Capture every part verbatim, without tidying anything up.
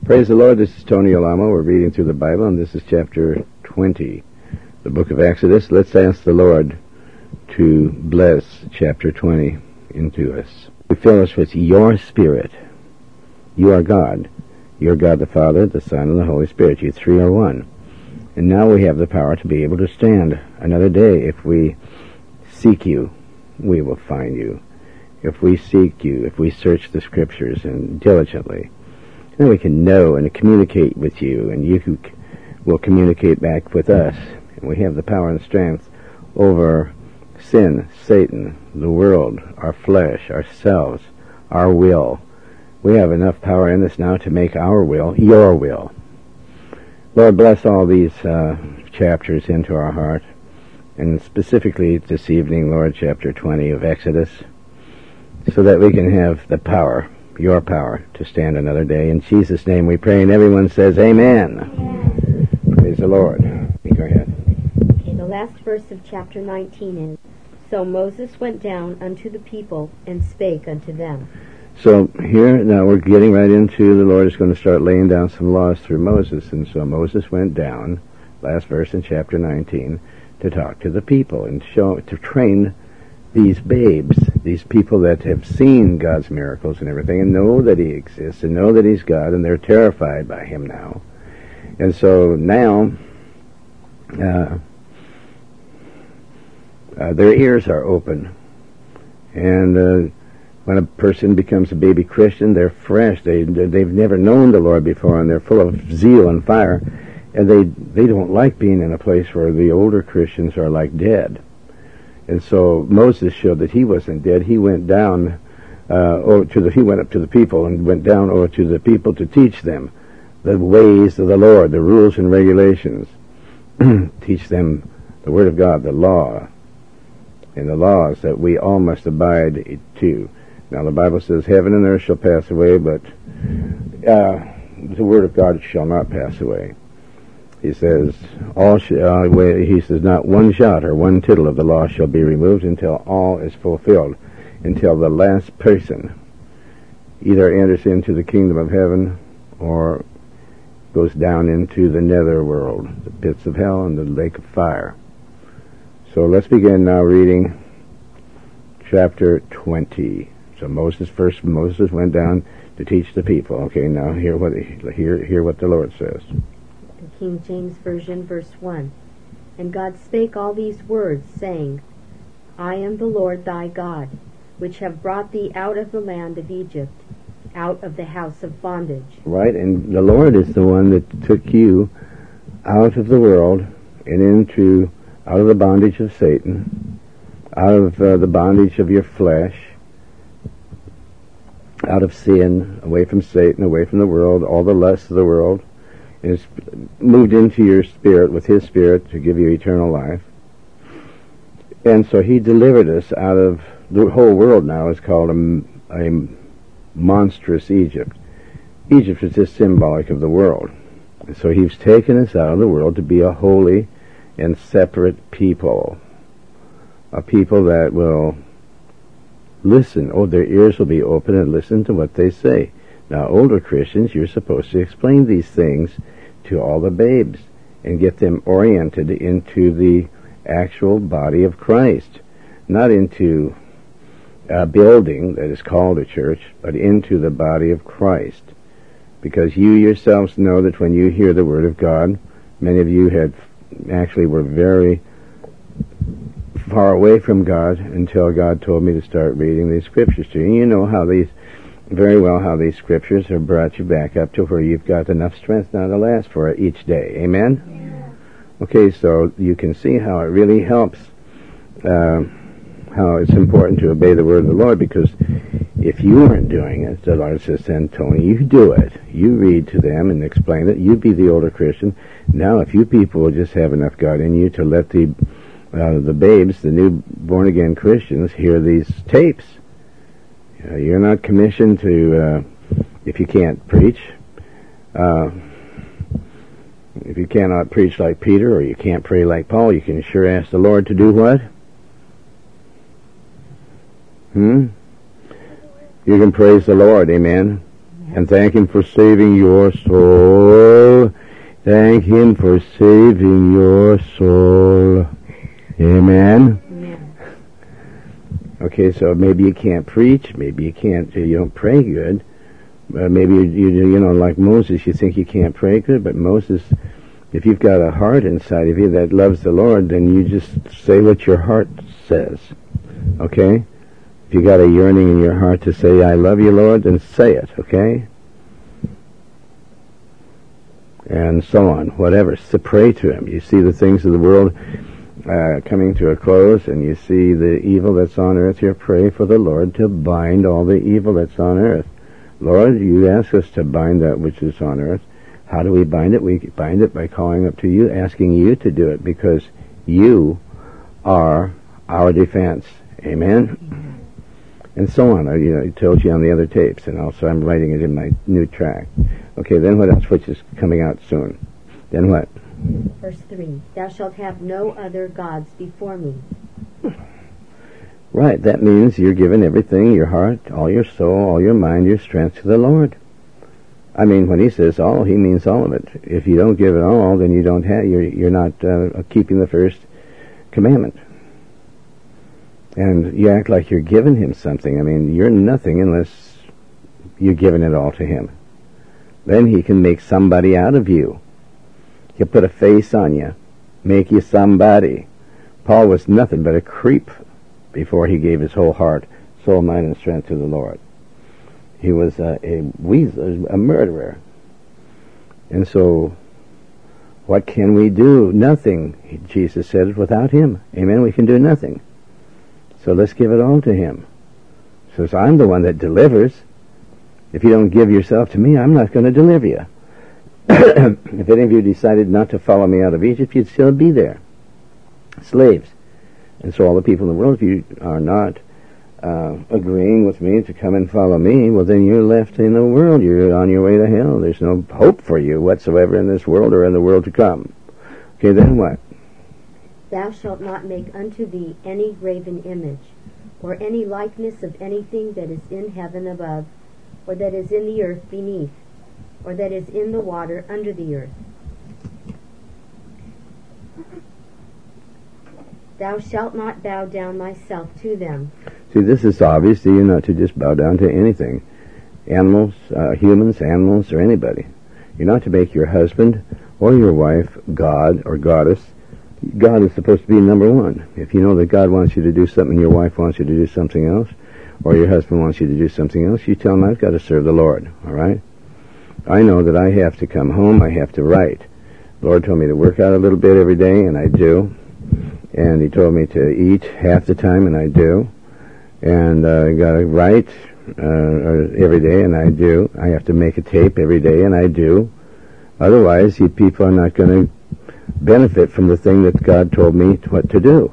Praise the Lord, this is Tony Alamo. We're reading through the Bible, and this is chapter twenty, the book of Exodus. Let's ask the Lord to bless chapter twenty into us. We fill us with your Spirit. You are God. You're God the Father, the Son, and the Holy Spirit. You three are one. And now we have the power to be able to stand another day. If we seek you, we will find you. If we seek you, if we search the Scriptures and diligently, then we can know and communicate with you, and you will communicate back with us. And we have the power and strength over sin, Satan, the world, our flesh, ourselves, our will. We have enough power in us now to make our will your will. Lord, bless all these uh, chapters into our heart, and specifically this evening, Lord, chapter twenty of Exodus, so that we can have the power, your power, to stand another day. In Jesus' name we pray, and everyone says amen. Amen. Praise the Lord. Go ahead. Okay, the last verse of chapter nineteen is, So Moses went down unto the people and spake unto them. So here, now we're getting right into, the Lord is going to start laying down some laws through Moses. And so Moses went down, last verse in chapter nineteen, to talk to the people and show, to train these babes, these people that have seen God's miracles and everything, and know that he exists, and know that he's God, and they're terrified by him now. And so now, uh, uh, their ears are open. And uh, when a person becomes a baby Christian, they're fresh. They, they've never known the Lord before, and they're full of zeal and fire. And they, they don't like being in a place where the older Christians are like dead. And so Moses showed that he wasn't dead. He went down, uh, over to the, he went up to the people and went down over to the people to teach them the ways of the Lord, the rules and regulations. Teach them the Word of God, the law, and the laws that we all must abide to. Now the Bible says, heaven and earth shall pass away, but uh, the Word of God shall not pass away. He says, all sh- uh, he says, not one jot or one tittle of the law shall be removed until all is fulfilled, until the last person either enters into the kingdom of heaven or goes down into the nether world, the pits of hell and the lake of fire. So let's begin now reading chapter twenty. So Moses first, Moses went down to teach the people. Okay, now hear what hear hear what the Lord says. King James Version, verse one. And God spake all these words, saying, I am the Lord thy God, which have brought thee out of the land of Egypt, out of the house of bondage. Right, and the Lord is the one that took you out of the world and into, out of the bondage of Satan, out of uh, the bondage of your flesh, out of sin, away from Satan, away from the world, all the lusts of the world, is moved into your spirit with his Spirit to give you eternal life. And so he delivered us out of, the whole world now is called a, a monstrous Egypt. Egypt is just symbolic of the world. And so he's taken us out of the world to be a holy and separate people. A people that will listen. Oh, their ears will be open and listen to what they say. Now, older Christians, you're supposed to explain these things to all the babes and get them oriented into the actual body of Christ, not into a building that is called a church, but into the body of Christ. Because you yourselves know that when you hear the Word of God, many of you had actually were very far away from God until God told me to start reading these scriptures to you. And you know how these very well how these scriptures have brought you back up to where you've got enough strength now to last for it each day. Amen? Yeah. Okay, so you can see how it really helps, uh, how it's important to obey the word of the Lord, because if you weren't doing it, the Lord says, then Tony, you do it. You read to them and explain it. You be the older Christian. Now, if you people will just have enough God in you to let the uh, the babes, the new born-again Christians, hear these tapes. Uh, you're not commissioned to, uh, if you can't preach, uh, if you cannot preach like Peter or you can't pray like Paul, you can sure ask the Lord to do what? Hmm? You can praise the Lord, amen? And thank Him for saving your soul. Thank Him for saving your soul. Amen? Amen. Okay, so maybe you can't preach, maybe you can't, you don't pray good. Uh, maybe you, you, you know, like Moses, you think you can't pray good, but Moses, if you've got a heart inside of you that loves the Lord, then you just say what your heart says. Okay? If you got a yearning in your heart to say, I love you, Lord, then say it, okay? And so on, whatever. So pray to Him. You see the things of the world uh, coming to a close, and you see the evil that's on earth here. Pray for the Lord to bind all the evil that's on earth. Lord, you ask us to bind that which is on earth. How do we bind it? We bind it by calling up to you, asking you to do it, because you are our defense. Amen? Mm-hmm. And so on. I, you know, I told you on the other tapes, and also I'm writing it in my new track. Okay, then what else, which is coming out soon? Then what? Verse three, thou shalt have no other gods before me. Right, that means you're giving everything, your heart, all your soul, all your mind, your strength to the Lord. I mean, when He says all, He means all of it. If you don't give it all, then you don't have, you're, you're not uh, keeping the first commandment. And you act like you're giving Him something. I mean, you're nothing unless you're giving it all to Him. Then He can make somebody out of you. He'll put a face on you, make you somebody. Paul was nothing but a creep before he gave his whole heart, soul, mind, and strength to the Lord. He was a, a weasel, a murderer. And so, what can we do? Nothing. Jesus said, without Him. Amen? We can do nothing. So let's give it all to Him. So I'm the one that delivers. If you don't give yourself to me, I'm not going to deliver you. If any of you decided not to follow me out of Egypt, you'd still be there. Slaves. And so all the people in the world, if you are not uh, agreeing with me to come and follow me, well, then you're left in the world. You're on your way to hell. There's no hope for you whatsoever in this world or in the world to come. Okay, then what? Thou shalt not make unto thee any graven image, or any likeness of anything that is in heaven above, or that is in the earth beneath, or that is in the water under the earth. Thou shalt not bow down thyself to them. See, this is obvious that you're not to just bow down to anything. Animals, uh, humans, animals, or anybody. You're not to make your husband or your wife God or goddess. God is supposed to be number one. If you know that God wants you to do something, your wife wants you to do something else, or your husband wants you to do something else, you tell him, I've got to serve the Lord, all right? I know that I have to come home, I have to write. The Lord told me to work out a little bit every day, and I do. And He told me to eat half the time, and I do. And uh, I got to write uh, every day, and I do. I have to make a tape every day, and I do. Otherwise, you people are not going to benefit from the thing that God told me what to do.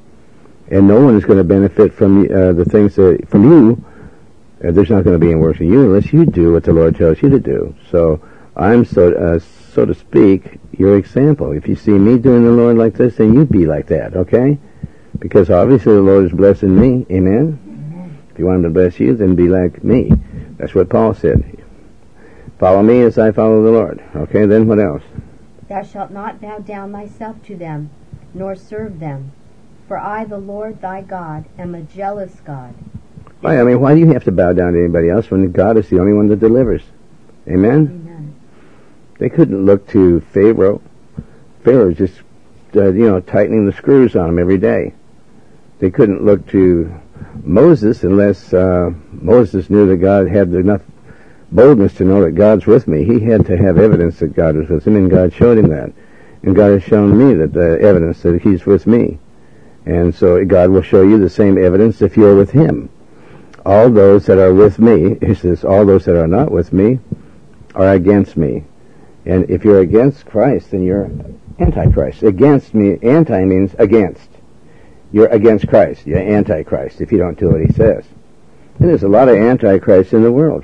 And no one is going to benefit from uh, the things that, from you. Uh, there's not going to be any work in you unless you do what the Lord tells you to do. So I'm, so uh, so to speak, your example. If you see me doing the Lord like this, then you be like that, okay? Because obviously the Lord is blessing me. Amen? Amen. If you want Him to bless you, then be like me. That's what Paul said. Follow me as I follow the Lord. Okay, then what else? Thou shalt not bow down thyself to them, nor serve them. For I, the Lord thy God, am a jealous God. Why, I mean, why do you have to bow down to anybody else when God is the only one that delivers? Amen? Amen. They couldn't look to Pharaoh. Pharaoh was just, uh, you know, tightening the screws on him every day. They couldn't look to Moses unless uh, Moses knew that God had enough boldness to know that God's with me. He had to have evidence that God was with him, and God showed him that. And God has shown me that the evidence that He's with me. And so God will show you the same evidence if you're with Him. All those that are with me, He says, all those that are not with me are against me. And if you're against Christ, then you're antichrist. Against me, anti means against. You're against Christ. You're antichrist if you don't do what He says. And there's a lot of antichrists in the world.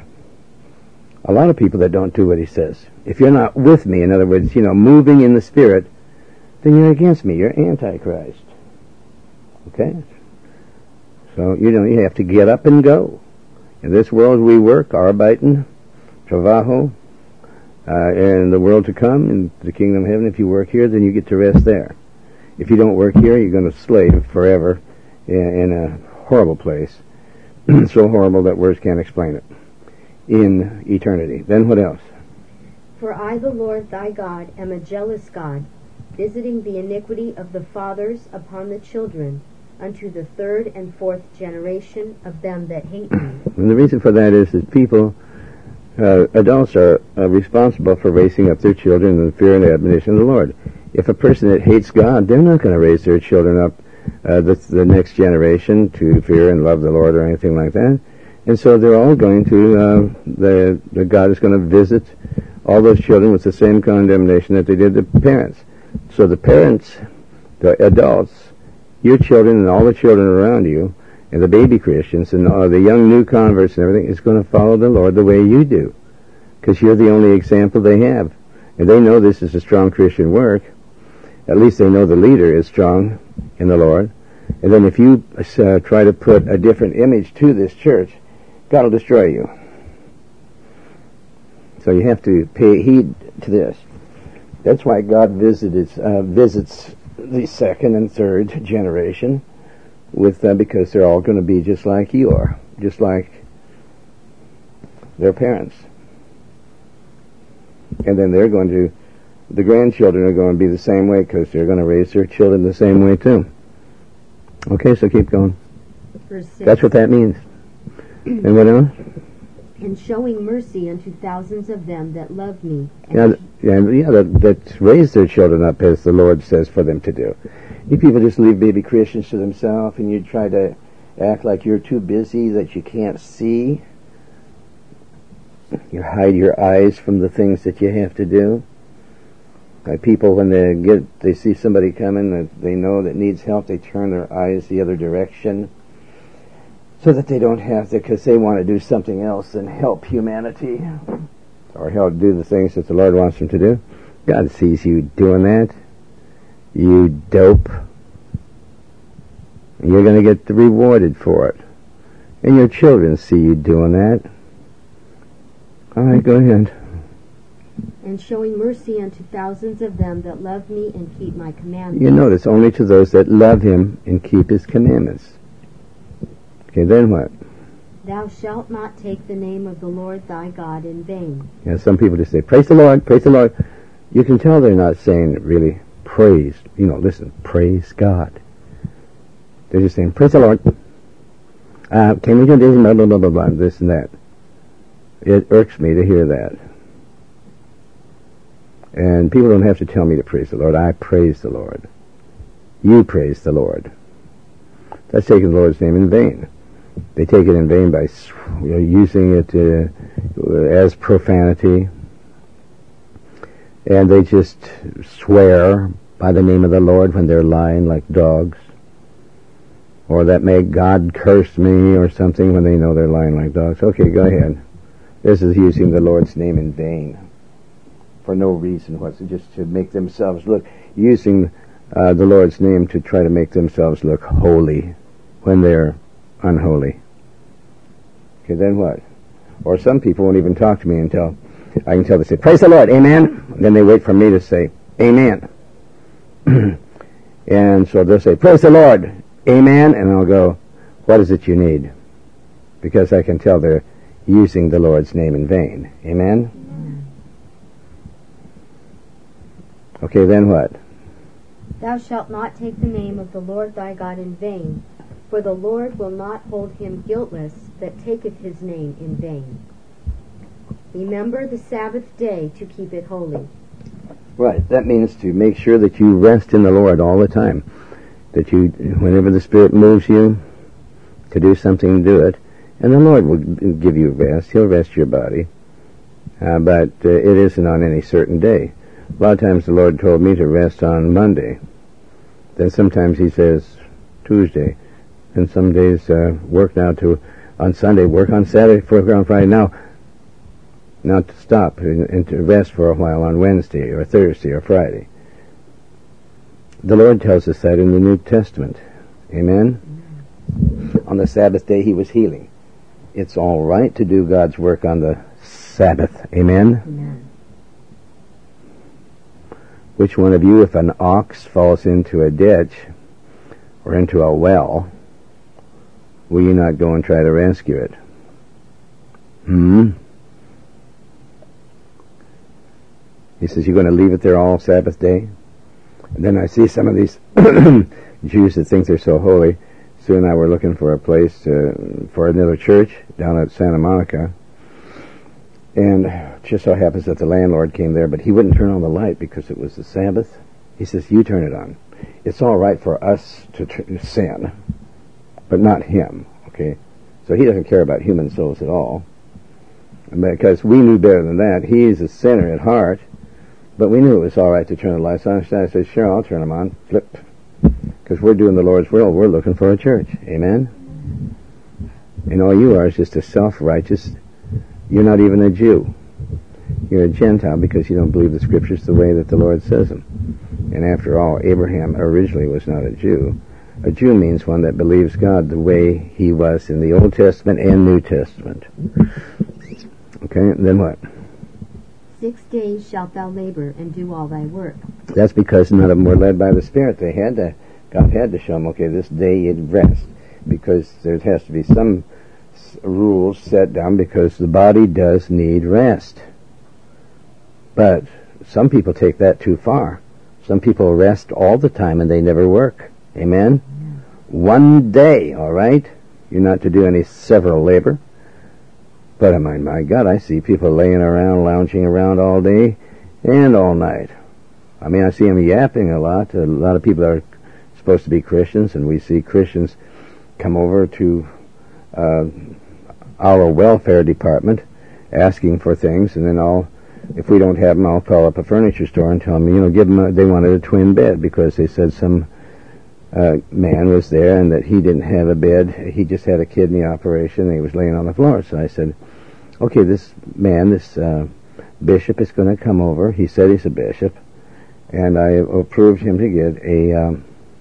A lot of people that don't do what He says. If you're not with me, in other words, you know, moving in the Spirit, then you're against me. You're antichrist. Okay? So, you know, you have to get up and go. In this world we work, arbeiten, travajo, uh, in the world to come, in the kingdom of heaven. If you work here, then you get to rest there. If you don't work here, you're going to slave forever in, in a horrible place. So horrible that words can't explain it. In eternity. Then what else? For I, the Lord thy God, am a jealous God, visiting the iniquity of the fathers upon the children, unto the third and fourth generation of them that hate me. And the reason for that is that people, uh, adults are uh, responsible for raising up their children in the fear and admonition of the Lord. If a person that hates God, they're not going to raise their children up, uh, the, the next generation, to fear and love the Lord or anything like that. And so they're all going to, uh, the, the God is going to visit all those children with the same condemnation that they did the parents. So the parents, the adults, your children and all the children around you, and the baby Christians and all the young new converts and everything, is going to follow the Lord the way you do. Because you're the only example they have. And they know this is a strong Christian work. At least they know the leader is strong in the Lord. And then if you uh, try to put a different image to this church, God will destroy you. So you have to pay heed to this. That's why God visited, uh, visits the second and third generation, with uh, because they're all going to be just like you are, just like their parents. And then they're going to, the grandchildren are going to be the same way, because they're going to raise their children the same way too. Okay, so keep going. Verse six. That's what that means. And what else? And showing mercy unto thousands of them that love me. Yeah, th- yeah, yeah that, that raise their children up as the Lord says for them to do. You people just leave baby Christians to themselves, and you try to act like you're too busy that you can't see. You hide your eyes from the things that you have to do. Like people, when they get, they see somebody coming that they know that needs help, they turn their eyes the other direction, so that they don't have to, because they want to do something else than help humanity, or help do the things that the Lord wants them to do. God sees you doing that. You dope. You're going to get rewarded for it. And your children see you doing that. All right, go ahead. And showing mercy unto thousands of them that love me and keep my commandments. You notice, only to those that love him and keep his commandments. Okay, then what? Thou shalt not take the name of the Lord thy God in vain. Yeah, some people just say, praise the Lord, praise the Lord. You can tell they're not saying really praise. You know, listen, praise God. They're just saying, praise the Lord. Uh, can we do this, blah, blah, blah, blah, blah, this and that. It irks me to hear that. And people don't have to tell me to praise the Lord. I praise the Lord. You praise the Lord. That's taking the Lord's name in vain. They take it in vain by you know, using it uh, as profanity. And they just swear by the name of the Lord when they're lying like dogs. Or that may God curse me or something when they know they're lying like dogs. Okay, go ahead. This is using the Lord's name in vain. For no reason whatsoever, just to make themselves look, using uh, the Lord's name to try to make themselves look holy when they're unholy. Okay, then what? Or some people won't even talk to me until I can tell they say, praise the Lord, amen. And then they wait for me to say, amen. And so they'll say, praise the Lord, amen. And I'll go, what is it you need? Because I can tell they're using the Lord's name in vain. Amen? Okay, then what? Thou shalt not take the name of the Lord thy God in vain, for the Lord will not hold him guiltless that taketh his name in vain. Remember the Sabbath day to keep it holy. Right, that means to make sure that you rest in the Lord all the time. That you, whenever the Spirit moves you to do something, do it. And the Lord will give you rest. He'll rest your body. Uh, but uh, it isn't on any certain day. A lot of times the Lord told me to rest on Monday. Then sometimes he says Tuesday. And some days uh, work now to on Sunday, work on Saturday, work on Friday. Now, not to stop and, and to rest for a while on Wednesday or Thursday or Friday. The Lord tells us that in the New Testament. Amen? On the Sabbath day he was healing. It's all right to do God's work on the Sabbath. Amen? Amen. Which one of you, if an ox falls into a ditch or into a well, will you not go and try to rescue it? Hmm? He says, you're going to leave it there all Sabbath day? And then I see some of these Jews that think they're so holy. Sue and I were looking for a place to, for another church down at Santa Monica. And it just so happens that the landlord came there, but he wouldn't turn on the light because it was the Sabbath. He says, you turn it on. It's all right for us to tr- sin, but not him, okay? So he doesn't care about human souls at all. Because we knew better than that. He's a sinner at heart, but we knew it was all right to turn the lights on. So I said, sure, I'll turn them on. Flip. Because we're doing the Lord's will. We're looking for a church. Amen? And all you are is just a self-righteous. You're not even a Jew. You're a Gentile because you don't believe the Scriptures the way that the Lord says them. And after all, Abraham originally was not a Jew. A Jew means one that believes God the way he was in the Old Testament and New Testament. Okay, then what? Six days shalt thou labor and do all thy work. That's because none of them were led by the Spirit. They had to, God had to show them, okay, this day you'd rest. Because there has to be some s- rules set down because the body does need rest. But some people take that too far. Some people rest all the time and they never work. Amen? Yeah. One day, all right? You're not to do any several labor. But I mean, my God, I see people laying around, lounging around all day and all night. I mean, I see them yapping a lot. A lot of people are supposed to be Christians, and we see Christians come over to uh, our welfare department asking for things, and then I'll, if we don't have them, I'll call up a furniture store and tell them, you know, give them a, they wanted a twin bed because they said some uh, man was there and that he didn't have a bed. He just had a kidney operation and he was laying on the floor. So I said, okay, this man, this uh, bishop is going to come over. He said he's a bishop, and I approved him to get a um,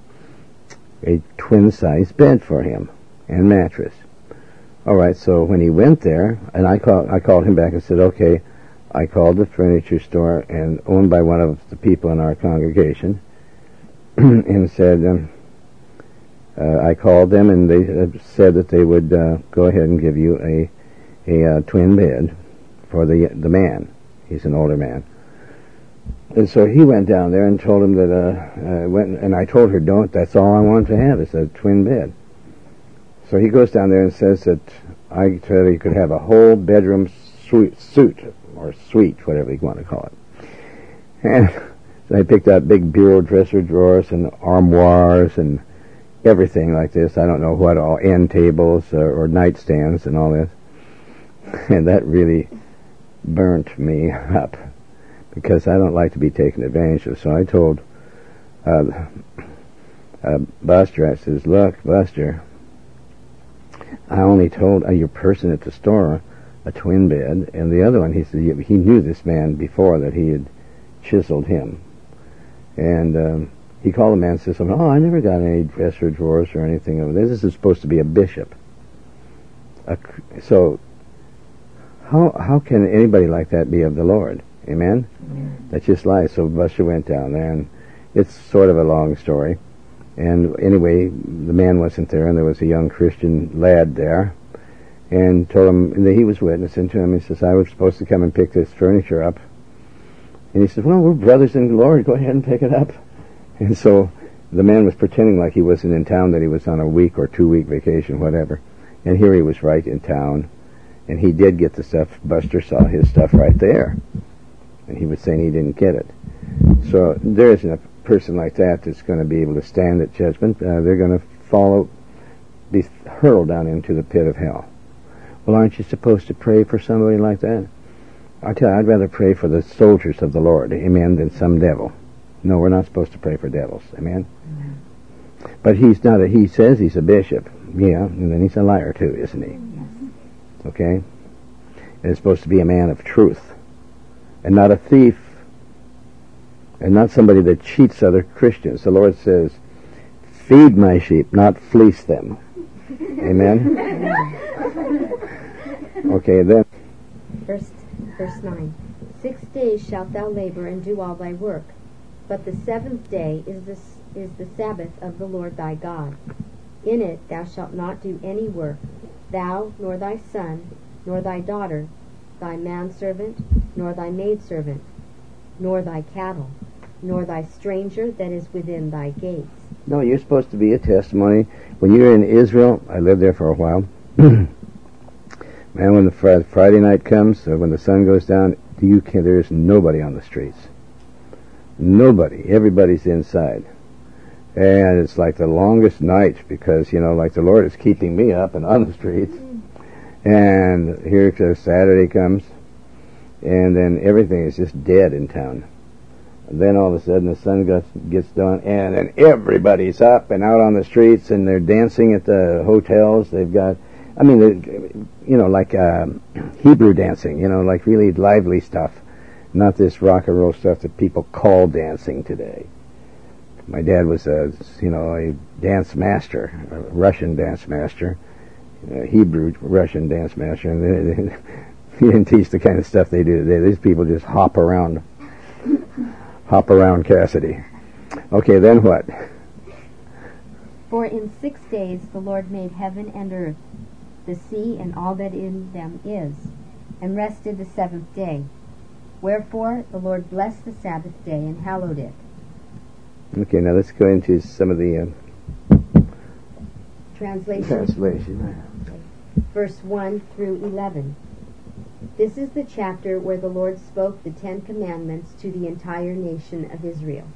a twin-size bed for him and mattress. All right, so when he went there, and I called, I called him back and said, okay, I called the furniture store and owned by one of the people in our congregation, and said, um, uh, I called them and they uh, said that they would uh, go ahead and give you a a uh, twin bed for the the man. He's an older man. And so he went down there and told him that, uh, uh, went, and I told her, don't, that's all I want to have is a twin bed. So he goes down there and says that I said he could have a whole bedroom suite, suite, or suite, whatever you want to call it. And so I picked out big bureau dresser drawers and armoires and everything like this. I don't know what all, end tables uh, or nightstands and all this. And that really burnt me up because I don't like to be taken advantage of. So I told uh, uh, Buster, I says, look, Buster, I only told uh, your person at the store a twin bed, and the other one, he said, he knew this man before that he had chiseled him. And um, he called the man and says, oh, I never got any dresser drawers or anything of this. This is supposed to be a bishop. A, so how how can anybody like that be of the Lord? Amen? Amen. That's just lies. So Buster went down there, and it's sort of a long story. And anyway, the man wasn't there, and there was a young Christian lad there, and told him that he was witnessing to him. He says, I was supposed to come and pick this furniture up. And he says, well, we're brothers in the Lord. Go ahead and pick it up. And so the man was pretending like he wasn't in town, that he was on a week or two-week vacation, whatever. And here he was right in town. And he did get the stuff. Buster saw his stuff right there. And he was saying he didn't get it. So there isn't a person like that that's going to be able to stand at judgment. Uh, they're going to follow, be hurled down into the pit of hell. Well, aren't you supposed to pray for somebody like that? I tell you, I'd rather pray for the soldiers of the Lord, amen, than some devil. No, we're not supposed to pray for devils, amen? Amen. But he's not a, he says he's a bishop, yeah, and then he's a liar too, isn't he? Yes. Okay? And it's supposed to be a man of truth, and not a thief, and not somebody that cheats other Christians. The Lord says, feed my sheep, not fleece them. Amen? Okay, then. First Verse nine. Six days shalt thou labor and do all thy work, but the seventh day is the, is the Sabbath of the Lord thy God. In it thou shalt not do any work, thou, nor thy son, nor thy daughter, thy manservant, nor thy maidservant, nor thy cattle, nor thy stranger that is within thy gates. No, you're supposed to be a testimony. When you're in Israel, I lived there for a while. Man, when the fr- Friday night comes, or when the sun goes down, you can, there's nobody on the streets. Nobody. Everybody's inside. And it's like the longest night because, you know, like the Lord is keeping me up and on the streets. And here to Saturday comes, and then everything is just dead in town. And then all of a sudden the sun gets, gets done, and then everybody's up and out on the streets, and they're dancing at the hotels. They've got, I mean, you know, like um, Hebrew dancing, you know, like really lively stuff. Not this rock and roll stuff that people call dancing today. My dad was a, you know, a dance master, a Russian dance master, a Hebrew Russian dance master, and they, they, he didn't teach the kind of stuff they do today. These people just hop around, hop around Cassidy. Okay, then what? For in six days the Lord made heaven and earth, the sea and all that in them is, and rested the seventh day. Wherefore the Lord blessed the Sabbath day and hallowed it. Okay, now let's go into some of the uh, translation. Translation. Verse one through eleven. This is the chapter where the Lord spoke the Ten Commandments to the entire nation of Israel.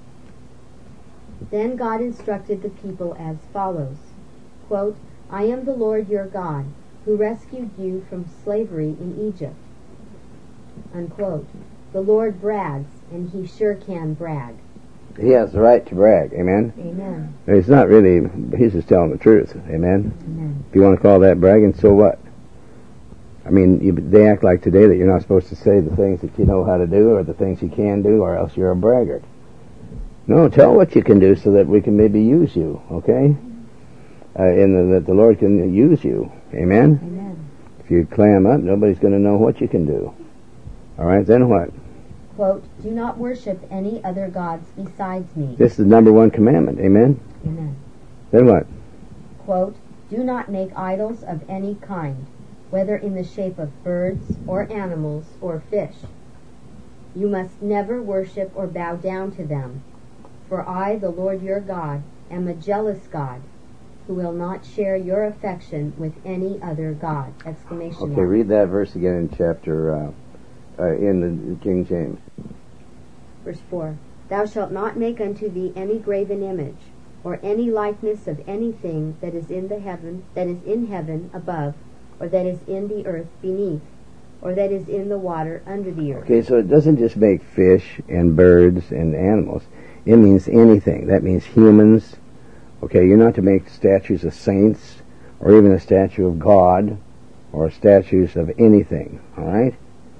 Then God instructed the people as follows, quote, I am the Lord your God, who rescued you from slavery in Egypt. Unquote. The Lord brags, and he sure can brag. He has the right to brag, amen? Amen. It's not really, he's just telling the truth, amen? Amen. If you want to call that bragging, so what? I mean, you, they act like today that you're not supposed to say the things that you know how to do or the things you can do, or else you're a braggart. No, tell what you can do so that we can maybe use you, okay? Uh, and the, that the Lord can use you, amen? Amen. If you clam up, nobody's going to know what you can do. All right, then what? Quote, do not worship any other gods besides me. This is the number one commandment, amen? Amen. Then what? Quote, do not make idols of any kind, whether in the shape of birds or animals or fish. You must never worship or bow down to them, for I, the Lord your God, am a jealous God, who will not share your affection with any other God. Exclamation Okay, mark. read that verse again in chapter, uh, uh, in the King James. Verse four. Thou shalt not make unto thee any graven image, or any likeness of anything that is in the heaven, that is in heaven above, or that is in the earth beneath, or that is in the water under the earth. Okay, so it doesn't just make fish and birds and animals. It means anything. That means humans. Okay, you're not to make statues of saints, or even a statue of God, or statues of anything, all right?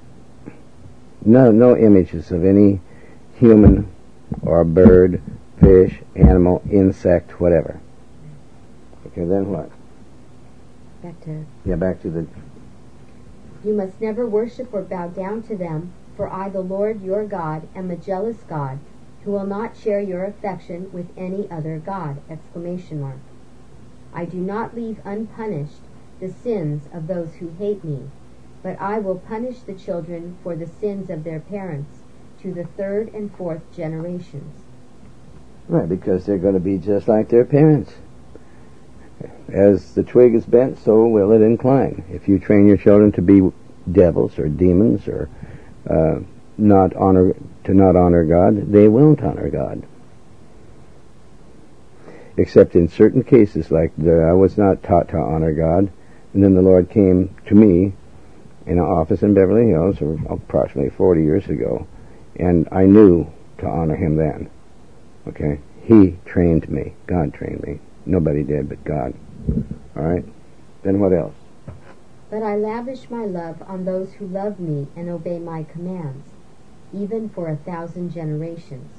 No, no images of any human or bird, fish, animal, insect, whatever. Okay, then what? Back to... Yeah, back to the... You must never worship or bow down to them, for I, the Lord your God, am a jealous God, who will not share your affection with any other God! Exclamation mark. I do not leave unpunished the sins of those who hate me, but I will punish the children for the sins of their parents to the third and fourth generations. Right, because they're going to be just like their parents. As the twig is bent, so will it incline. If you train your children to be devils or demons or uh, not honor to not honor God, they won't honor God. Except in certain cases, like the, I was not taught to honor God, and then the Lord came to me in an office in Beverly Hills approximately forty years ago, and I knew to honor Him then. Okay? He trained me. God trained me. Nobody did but God. All right? Then what else? But I lavish my love on those who love me and obey my commands, even for a thousand generations.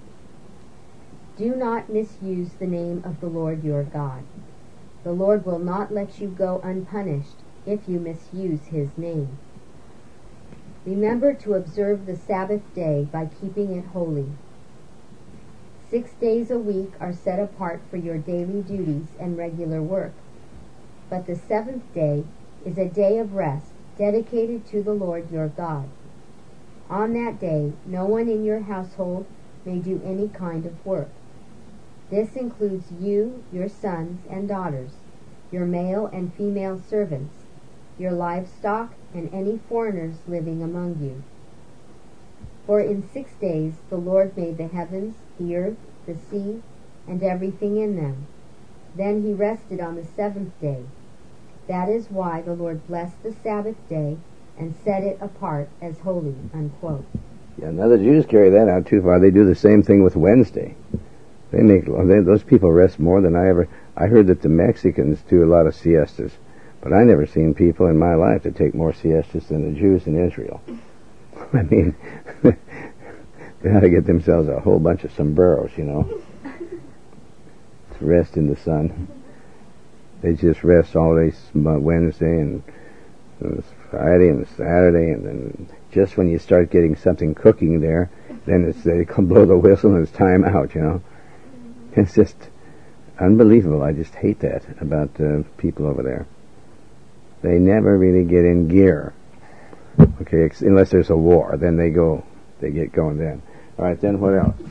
Do not misuse the name of the Lord your God. The Lord will not let you go unpunished if you misuse His name. Remember to observe the Sabbath day by keeping it holy. Six days a week are set apart for your daily duties and regular work. But the seventh day is a day of rest dedicated to the Lord your God. On that day, no one in your household may do any kind of work. This includes you, your sons and daughters, your male and female servants, your livestock, and any foreigners living among you. For in six days the Lord made the heavens, the earth, the sea, and everything in them. Then he rested on the seventh day. That is why the Lord blessed the Sabbath day and set it apart as holy, unquote. Yeah, now the Jews carry that out too far. They do the same thing with Wednesday. They make they, those people rest more than I ever. I heard that the Mexicans do a lot of siestas, but I never seen people in my life that take more siestas than the Jews in Israel. I mean, they ought to get themselves a whole bunch of sombreros, you know, to rest in the sun. They just rest all day Wednesday and, and Friday and Saturday, and then just when you start getting something cooking there, then it's, they come blow the whistle and it's time out, you know. It's just unbelievable. I just hate that about uh, people over there. They never really get in gear. Okay, ex- unless there's a war, then they go, they get going then. All right, then what else?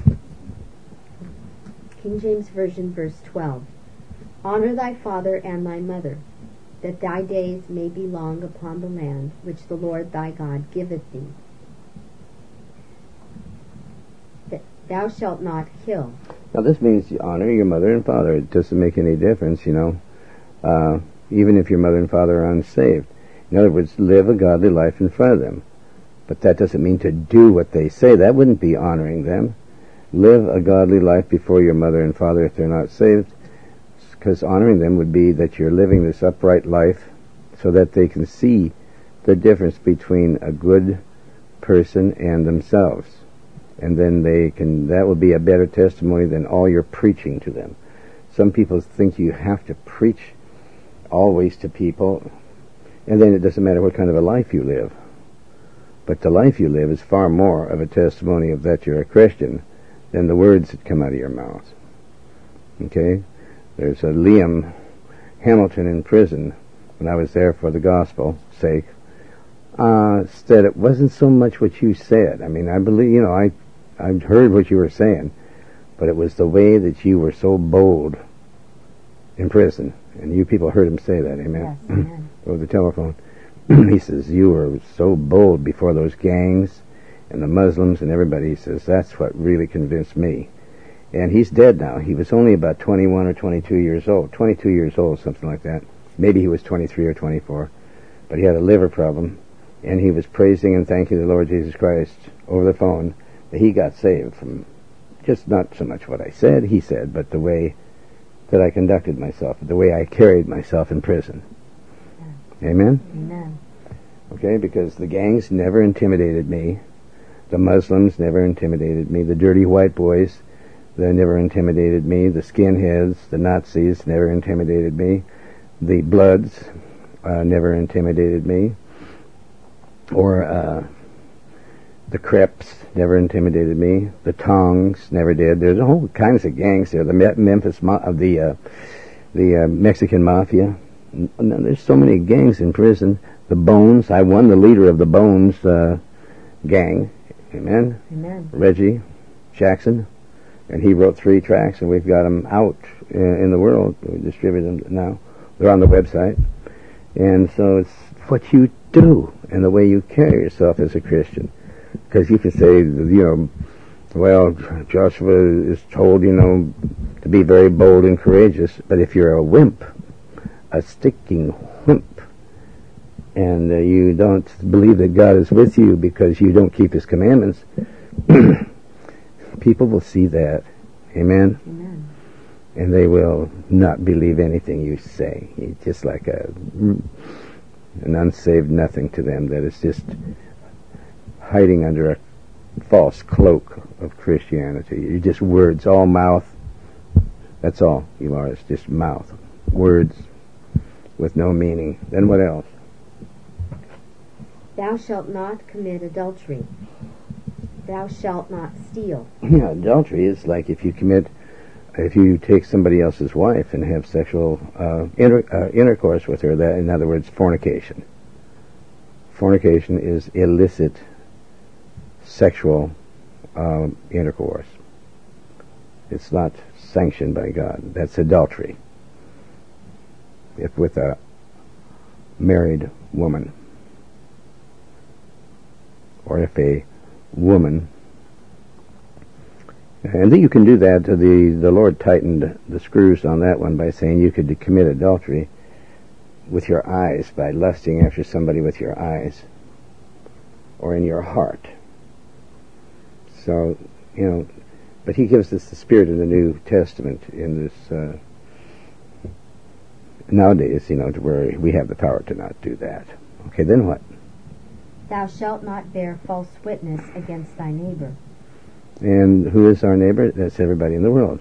King James Version, verse twelve. Honor thy father and thy mother, that thy days may be long upon the land which the Lord thy God giveth thee. That thou shalt not kill. Now this means you honor your mother and father. It doesn't make any difference, you know, uh, even if your mother and father are unsaved. In other words, live a godly life in front of them. But that doesn't mean to do what they say. That wouldn't be honoring them. Live a godly life before your mother and father if they're not saved, because honoring them would be that you're living this upright life so that they can see the difference between a good person and themselves. And then they can, that will be a better testimony than all your preaching to them. Some people think you have to preach always to people, and then it doesn't matter what kind of a life you live. But the life you live is far more of a testimony of that you're a Christian than the words that come out of your mouth. Okay? There's a Liam Hamilton in prison when I was there for the gospel's sake. Uh, said it wasn't so much what you said. I mean, I believe, you know, I I heard what you were saying, but it was the way that you were so bold in prison. And you people heard him say that, amen? Yes, amen. Over the telephone. He says, you were so bold before those gangs and the Muslims and everybody. He says, that's what really convinced me. And he's dead now. He was only about twenty-one or twenty-two years old. twenty-two years old, something like that. Maybe he was twenty-three or twenty-four. But he had a liver problem. And he was praising and thanking the Lord Jesus Christ over the phone that he got saved from just not so much what I said, he said, but the way that I conducted myself, the way I carried myself in prison. Yeah. Amen? Amen. Okay, because the gangs never intimidated me. The Muslims never intimidated me. The dirty white boys, they never intimidated me. The skinheads, the Nazis never intimidated me. The Bloods uh, never intimidated me. Or uh, the Crips never intimidated me. The Tongs never did. There's all kinds of gangs there. The Me- Memphis, Ma- of the uh, the uh, Mexican Mafia. And there's so many gangs in prison. The Bones. I won the leader of the Bones uh, gang. Amen. Amen. Reggie Jackson, and he wrote three tracks, and we've got them out in, in the world. We distribute them now. They're on the website, and so it's what you do and the way you carry yourself as a Christian. Because you can say, you know, well, Joshua is told, you know, to be very bold and courageous, but if you're a wimp, a sticking wimp, and uh, you don't believe that God is with you because you don't keep His commandments, people will see that. Amen? Amen. And they will not believe anything you say. You're just like a an unsaved nothing to them that is just hiding under a false cloak of Christianity. You're just words, all mouth. That's all you are. It's just mouth. Words with no meaning. Then what else? Thou shalt not commit adultery. Thou shalt not steal. Yeah, adultery is like if you commit, if you take somebody else's wife and have sexual uh, inter, uh, intercourse with her. That, in other words, fornication. Fornication is illicit sexual uh, intercourse. It's not sanctioned by God. That's adultery. If with a married woman, or if a woman, and then you can do that. The the Lord tightened the screws on that one by saying you could commit adultery with your eyes, by lusting after somebody with your eyes or in your heart. So, you know, but he gives us the spirit of the New Testament in this uh, nowadays, you know, to where we have the power to not do that. Okay, then what? Thou shalt not bear false witness against thy neighbor. And who is our neighbor? That's everybody in the world.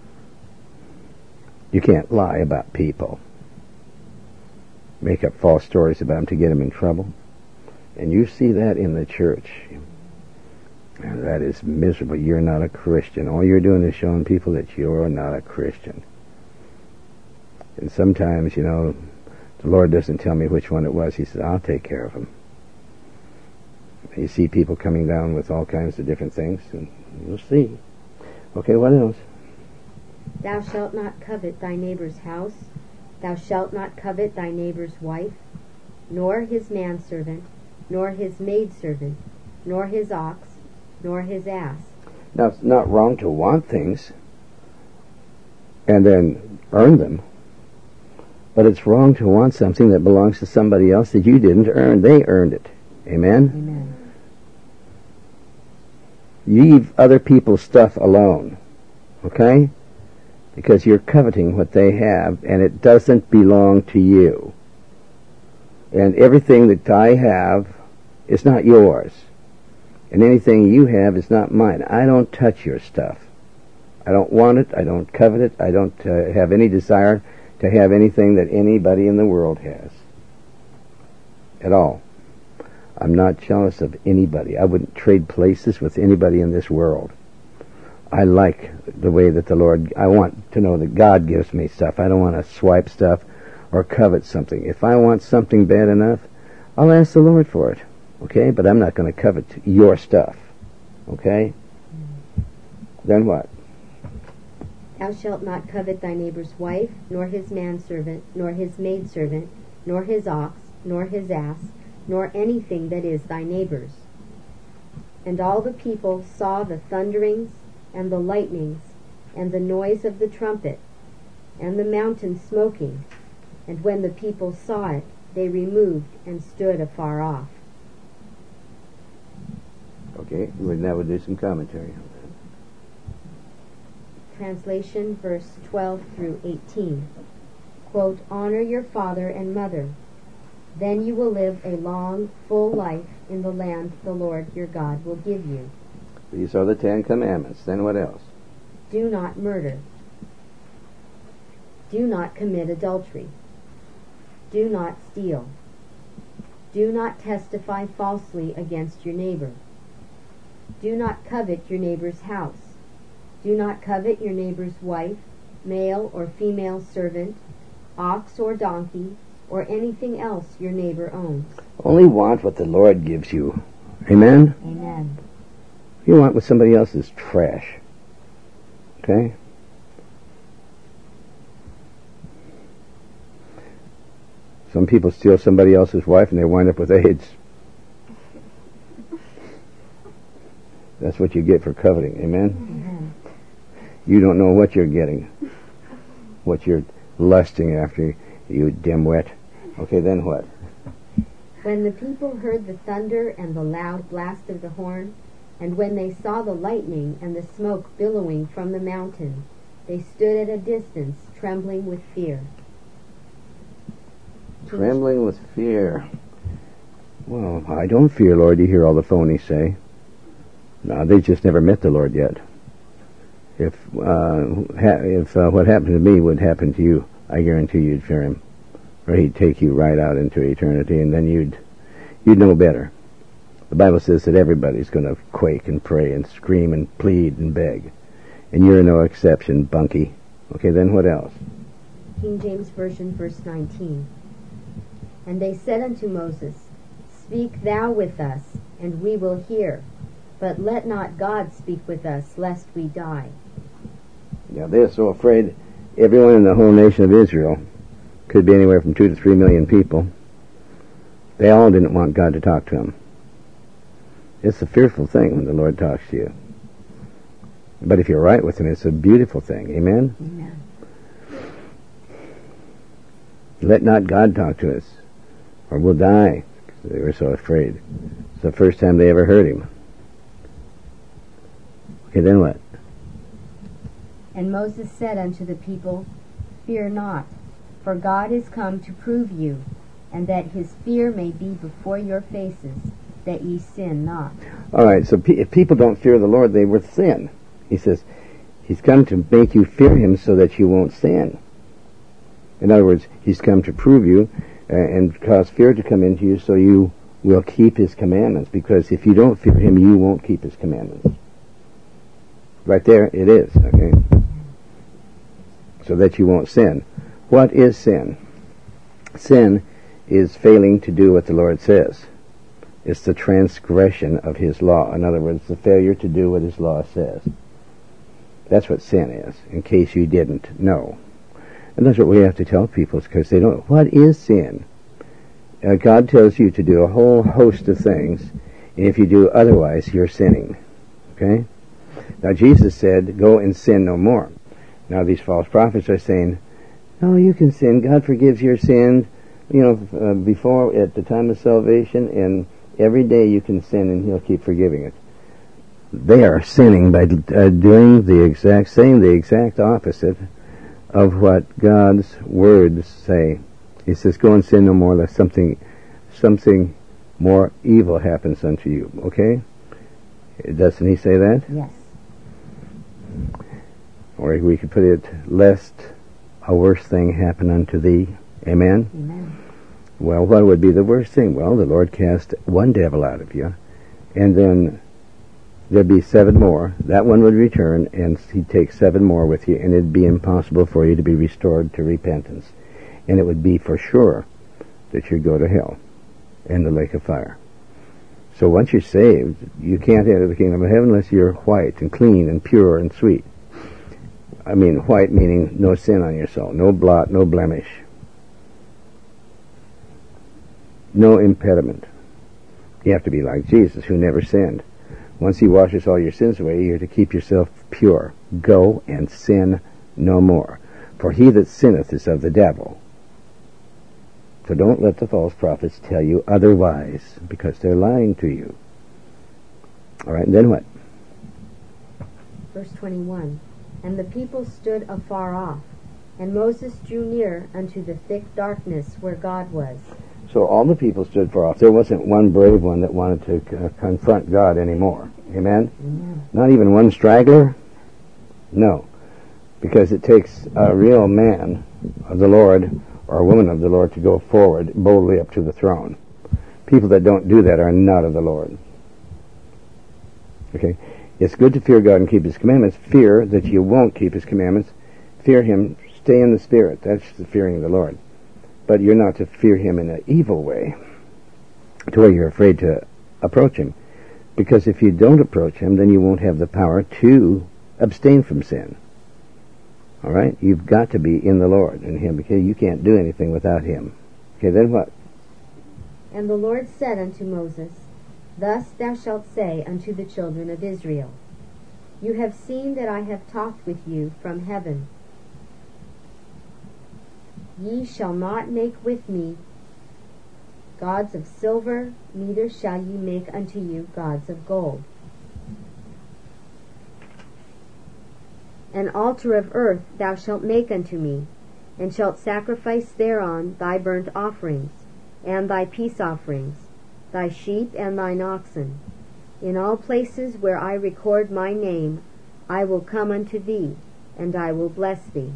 You can't lie about people. Make up false stories about them to get them in trouble. And you see that in the church. And that is miserable. You're not a Christian. All you're doing is showing people that you're not a Christian. And sometimes, you know, the Lord doesn't tell me which one it was. He says, I'll take care of them. You see people coming down with all kinds of different things, and you'll see. Okay, what else? Thou shalt not covet thy neighbor's house. Thou shalt not covet thy neighbor's wife, nor his manservant, nor his maidservant, nor his ox, nor his ass. Now, it's not wrong to want things and then earn them, but it's wrong to want something that belongs to somebody else that you didn't earn. They earned it. Amen? Amen. Leave other people's stuff alone, okay? Because you're coveting what they have, and it doesn't belong to you. And everything that I have is not yours. And anything you have is not mine. I don't touch your stuff. I don't want it. I don't covet it. I don't uh, have any desire to have anything that anybody in the world has. At all. I'm not jealous of anybody. I wouldn't trade places with anybody in this world. I like the way that the Lord, I want to know that God gives me stuff. I don't want to swipe stuff or covet something. If I want something bad enough, I'll ask the Lord for it. Okay? But I'm not going to covet your stuff. Okay? Then what? Thou shalt not covet thy neighbor's wife, nor his manservant, nor his maidservant, nor his ox, nor his ass, nor anything that is thy neighbor's. And all the people saw the thunderings, and the lightnings, and the noise of the trumpet, and the mountain smoking. And when the people saw it, they removed and stood afar off. Okay, well, now we'll do some commentary on that. Translation, verse twelve through eighteen. Quote, honor your father and mother. Then you will live a long, full life in the land the Lord your God will give you. These are the Ten Commandments. Then what else? Do not murder. Do not commit adultery. Do not steal. Do not testify falsely against your neighbor. Do not covet your neighbor's house. Do not covet your neighbor's wife, male or female servant, ox or donkey, or anything else your neighbor owns. Only want what the Lord gives you. Amen? Amen. You want what somebody else is trash. Okay? Some people steal somebody else's wife and they wind up with AIDS. That's what you get for coveting. Amen? Amen. You don't know what you're getting. What you're lusting after, you dimwit. Okay, then what? When the people heard the thunder and the loud blast of the horn, and when they saw the lightning and the smoke billowing from the mountain, they stood at a distance, trembling with fear. Trembling with fear. Well, I don't fear, Lord, you hear all the phonies say. No, they just never met the Lord yet. If uh, ha- if uh, what happened to me would happen to you, I guarantee you'd fear him. Or he'd take you right out into eternity, and then you'd you'd know better. The Bible says that everybody's going to quake and pray and scream and plead and beg. And you're no exception, Bunky. Okay, then what else? King James Version, verse nineteen. And they said unto Moses, Speak thou with us, and we will hear. But let not God speak with us, lest we die. Now they're so afraid. Everyone in the whole nation of Israel, could be anywhere from two to three million people, they all didn't want God to talk to them. It's a fearful thing when the Lord talks to you. But if you're right with Him, it's a beautiful thing. Amen? Amen. Let not God talk to us, or we'll die. They were so afraid. It's the first time they ever heard Him. Okay, then what? And Moses said unto the people, Fear not, for God is come to prove you, and that His fear may be before your faces, that ye sin not. All right, so pe- if people don't fear the Lord, they will sin. He says, He's come to make you fear Him so that you won't sin. In other words, He's come to prove you uh, and cause fear to come into you so you will keep His commandments. Because if you don't fear Him, you won't keep His commandments. Right there, it is, okay? So that you won't sin. What is sin? Sin is failing to do what the Lord says. It's the transgression of His law. In other words, the failure to do what His law says. That's what sin is, in case you didn't know. And that's what we have to tell people, because they don't. What is sin? Uh, God tells you to do a whole host of things, and if you do otherwise, you're sinning. Okay? Now, Jesus said, go and sin no more. Now, these false prophets are saying, no, you can sin. God forgives your sins, you know, uh, before, at the time of salvation, and every day you can sin, and He'll keep forgiving it. They are sinning by uh, doing the exact, saying the exact opposite of what God's words say. He says, go and sin no more, lest something, something more evil happens unto you. Okay? Doesn't He say that? Yes. Or we could put it, lest a worse thing happen unto thee. Amen? Amen. Well, what would be the worst thing? Well, the Lord cast one devil out of you, and then there'd be seven more. That one would return, and He'd take seven more with you, and it'd be impossible for you to be restored to repentance. And it would be for sure that you'd go to hell and the lake of fire. So once you're saved, you can't enter the kingdom of heaven unless you're white and clean and pure and sweet. I mean, white meaning no sin on your soul, no blot, no blemish, no impediment. You have to be like Jesus, who never sinned. Once He washes all your sins away, you're to keep yourself pure. Go and sin no more. For he that sinneth is of the devil. So don't let the false prophets tell you otherwise, because they're lying to you. All right, and then what? Verse twenty-one. And the people stood afar off, and Moses drew near unto the thick darkness where God was. So all the people stood far off. There wasn't one brave one that wanted to uh, confront God anymore. Amen? Amen? Not even one straggler? No. Because it takes a real man of the Lord or a woman of the Lord to go forward boldly up to the throne. People that don't do that are not of the Lord. Okay? It's good to fear God and keep His commandments. Fear that you won't keep His commandments. Fear Him. Stay in the Spirit. That's the fearing of the Lord. But you're not to fear Him in an evil way, to where you're afraid to approach Him. Because if you don't approach Him, then you won't have the power to abstain from sin. All right? You've got to be in the Lord and Him, because you can't do anything without Him. Okay, then what? And the Lord said unto Moses, Thus thou shalt say unto the children of Israel, You have seen that I have talked with you from heaven. Ye shall not make with me gods of silver, neither shall ye make unto you gods of gold. An altar of earth thou shalt make unto me, and shalt sacrifice thereon thy burnt offerings, and thy peace offerings, thy sheep and thine oxen. In all places where I record my name, I will come unto thee, and I will bless thee.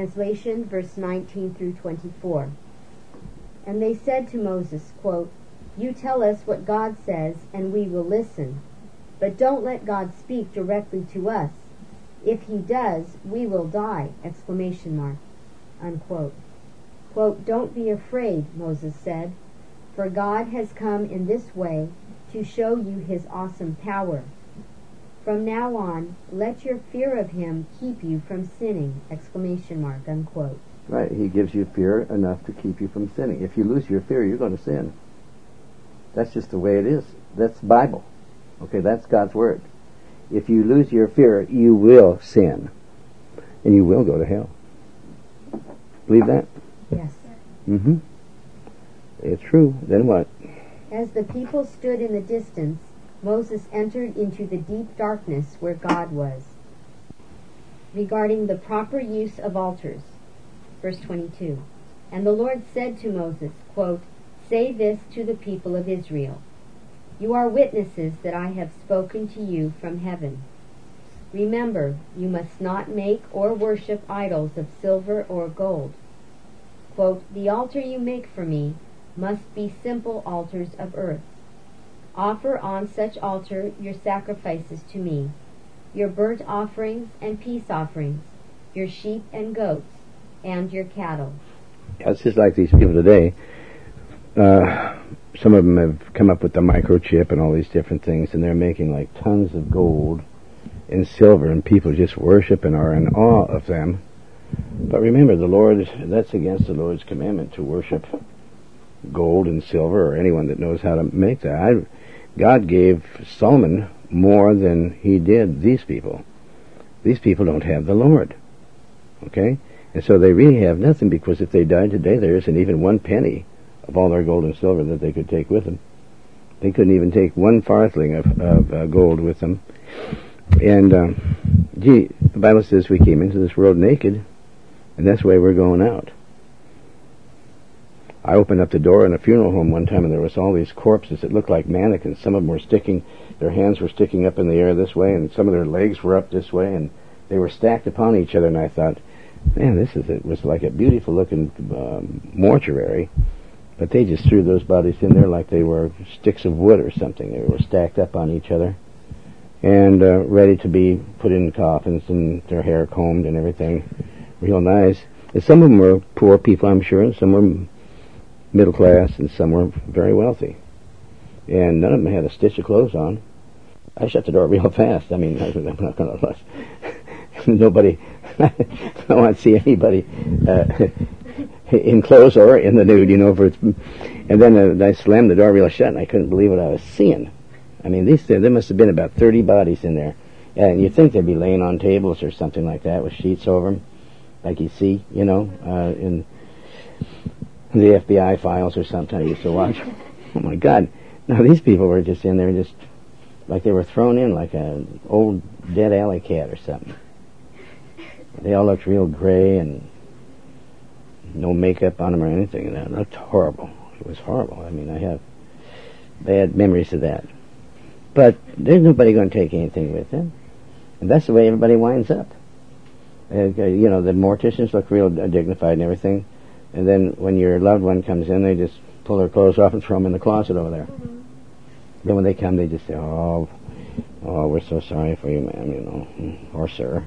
Translation, verse nineteen through twenty-four. And they said to Moses, quote, You tell us what God says, and we will listen. But don't let God speak directly to us. If he does, we will die! Exclamation mark. Unquote. Quote, don't be afraid, Moses said, for God has come in this way to show you his awesome power. From now on, let your fear of him keep you from sinning! Exclamation mark. Unquote. Right, he gives you fear enough to keep you from sinning. If you lose your fear, you're going to sin. That's just the way it is. That's Bible. Okay, that's God's Word. If you lose your fear, you will sin. And you will go to hell. Believe that? Yes. Mm-hmm. It's true. Then what? As the people stood in the distance, Moses entered into the deep darkness where God was. Regarding the proper use of altars. Verse twenty-two. And the Lord said to Moses, quote, say this to the people of Israel. You are witnesses that I have spoken to you from heaven. Remember, you must not make or worship idols of silver or gold. Quote, the altar you make for me must be simple altars of earth. Offer on such altar your sacrifices to me, your burnt offerings and peace offerings, your sheep and goats, and your cattle. It's just like these people today. Uh, some of them have come up with the microchip and all these different things, and they're making like tons of gold and silver, and people just worship and are in awe of them. But remember, the Lord, that's against the Lord's commandment to worship gold and silver, or anyone that knows how to make that. I, God gave Solomon more than he did these people. These people don't have the Lord. Okay? And so they really have nothing, because if they died today, there isn't even one penny of all their gold and silver that they could take with them. They couldn't even take one farthing of, of uh, gold with them. And, uh, gee, the Bible says we came into this world naked, and that's the way we're going out. I opened up the door in a funeral home one time, and there was all these corpses that looked like mannequins. Some of them were sticking, their hands were sticking up in the air this way, and some of their legs were up this way, and they were stacked upon each other, and I thought, man, this is it was like a beautiful looking um, mortuary, but they just threw those bodies in there like they were sticks of wood or something. They were stacked up on each other and uh, ready to be put in coffins, and their hair combed and everything, real nice. And some of them were poor people, I'm sure, and some were middle class, and some were very wealthy. And none of them had a stitch of clothes on. I shut the door real fast. I mean, I'm not going to nobody, I don't want to see anybody uh, in clothes or in the nude, you know. For it's, and then uh, I slammed the door real shut, and I couldn't believe what I was seeing. I mean, these there must have been about thirty bodies in there. And you'd think they'd be laying on tables or something like that with sheets over them, like you see, you know, uh, in the F B I files or something I used to watch. Oh, my God. No, these people were just in there just like they were thrown in like an old dead alley cat or something. They all looked real gray and no makeup on them or anything. And that looked horrible. It was horrible. I mean, I have bad memories of that. But there's nobody going to take anything with them. And that's the way everybody winds up. Uh, you know, the morticians look real dignified and everything. And then when your loved one comes in, they just pull their clothes off and throw them in the closet over there. Mm-hmm. Then when they come, they just say, oh, oh, we're so sorry for you, ma'am, you know, or sir.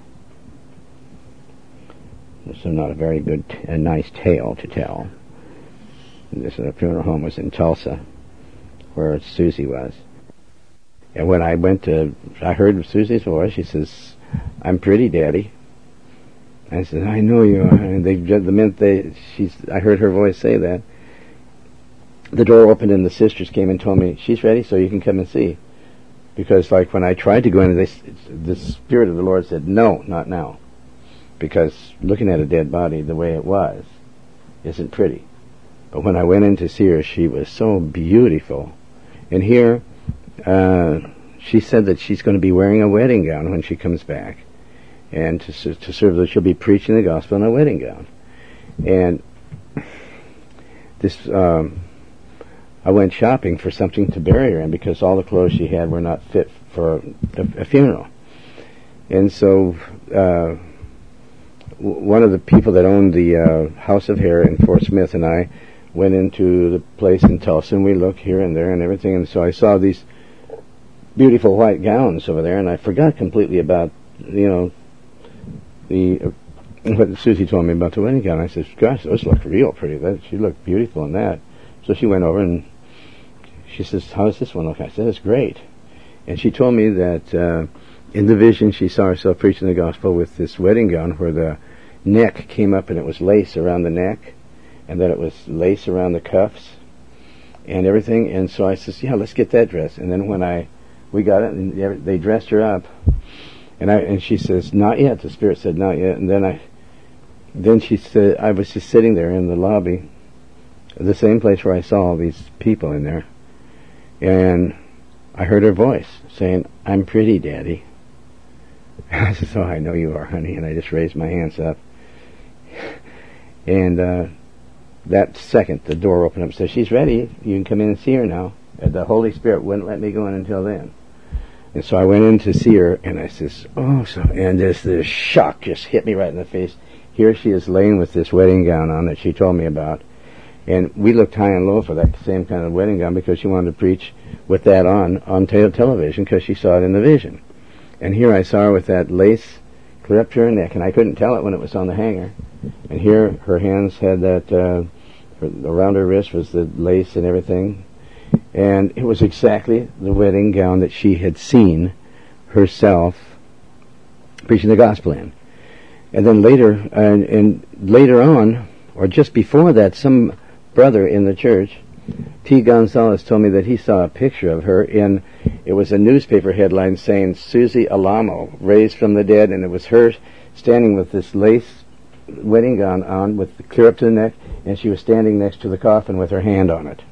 This is not a very good, t- a nice tale to tell. This uh, funeral home was in Tulsa, where Susie was. And when I went to, I heard Susie's voice. She says, I'm pretty, Daddy. I said, I know you are. And they, the minute they, she's, I heard her voice say that, the door opened and the sisters came and told me, she's ready, so you can come and see. Because, like, when I tried to go in, they, the Spirit of the Lord said, no, not now. Because looking at a dead body the way it was isn't pretty. But when I went in to see her, she was so beautiful. And here, uh, she said that she's going to be wearing a wedding gown when she comes back. And to, to serve that, she'll be preaching the gospel in a wedding gown. And this, um, I went shopping for something to bury her in, because all the clothes she had were not fit for a, a funeral. And so, uh, w- one of the people that owned the uh, House of Hair in Fort Smith and I went into the place in Tulsa, and we looked here and there and everything, and so I saw these beautiful white gowns over there, and I forgot completely about, you know, the uh, what Susie told me about the wedding gown. I said, gosh, those look real pretty. That, she looked beautiful in that. So she went over, and she says, how does this one look? I said, it's great. And she told me that uh, in the vision she saw herself preaching the gospel with this wedding gown where the neck came up and it was lace around the neck, and that it was lace around the cuffs and everything. And so I says, yeah, let's get that dress. And then when I we got it, and they dressed her up, and I and she says, not yet. The Spirit said, not yet. And then I then she said, I was just sitting there in the lobby, the same place where I saw all these people in there, and I heard her voice saying, I'm pretty, Daddy. I said, oh, I know you are, honey. And I just raised my hands up. And uh, that second, the door opened up and said, she's ready. You can come in and see her now. And the Holy Spirit wouldn't let me go in until then. And so I went in to see her, and I says, oh, so, and this, this shock just hit me right in the face. Here she is laying with this wedding gown on that she told me about. And we looked high and low for that same kind of wedding gown because she wanted to preach with that on, on te- television because she saw it in the vision. And here I saw her with that lace clear up to her neck, and I couldn't tell it when it was on the hanger. And here her hands had that, uh, her, around her wrist was the lace and everything. And it was exactly the wedding gown that she had seen herself preaching the gospel in. And then later, and, and later on, or just before that, some brother in the church, T. Gonzalez, told me that he saw a picture of her in, it was a newspaper headline saying, Susie Alamo, raised from the dead, and it was her standing with this lace wedding gown on, with the clear up to the neck, and she was standing next to the coffin with her hand on it.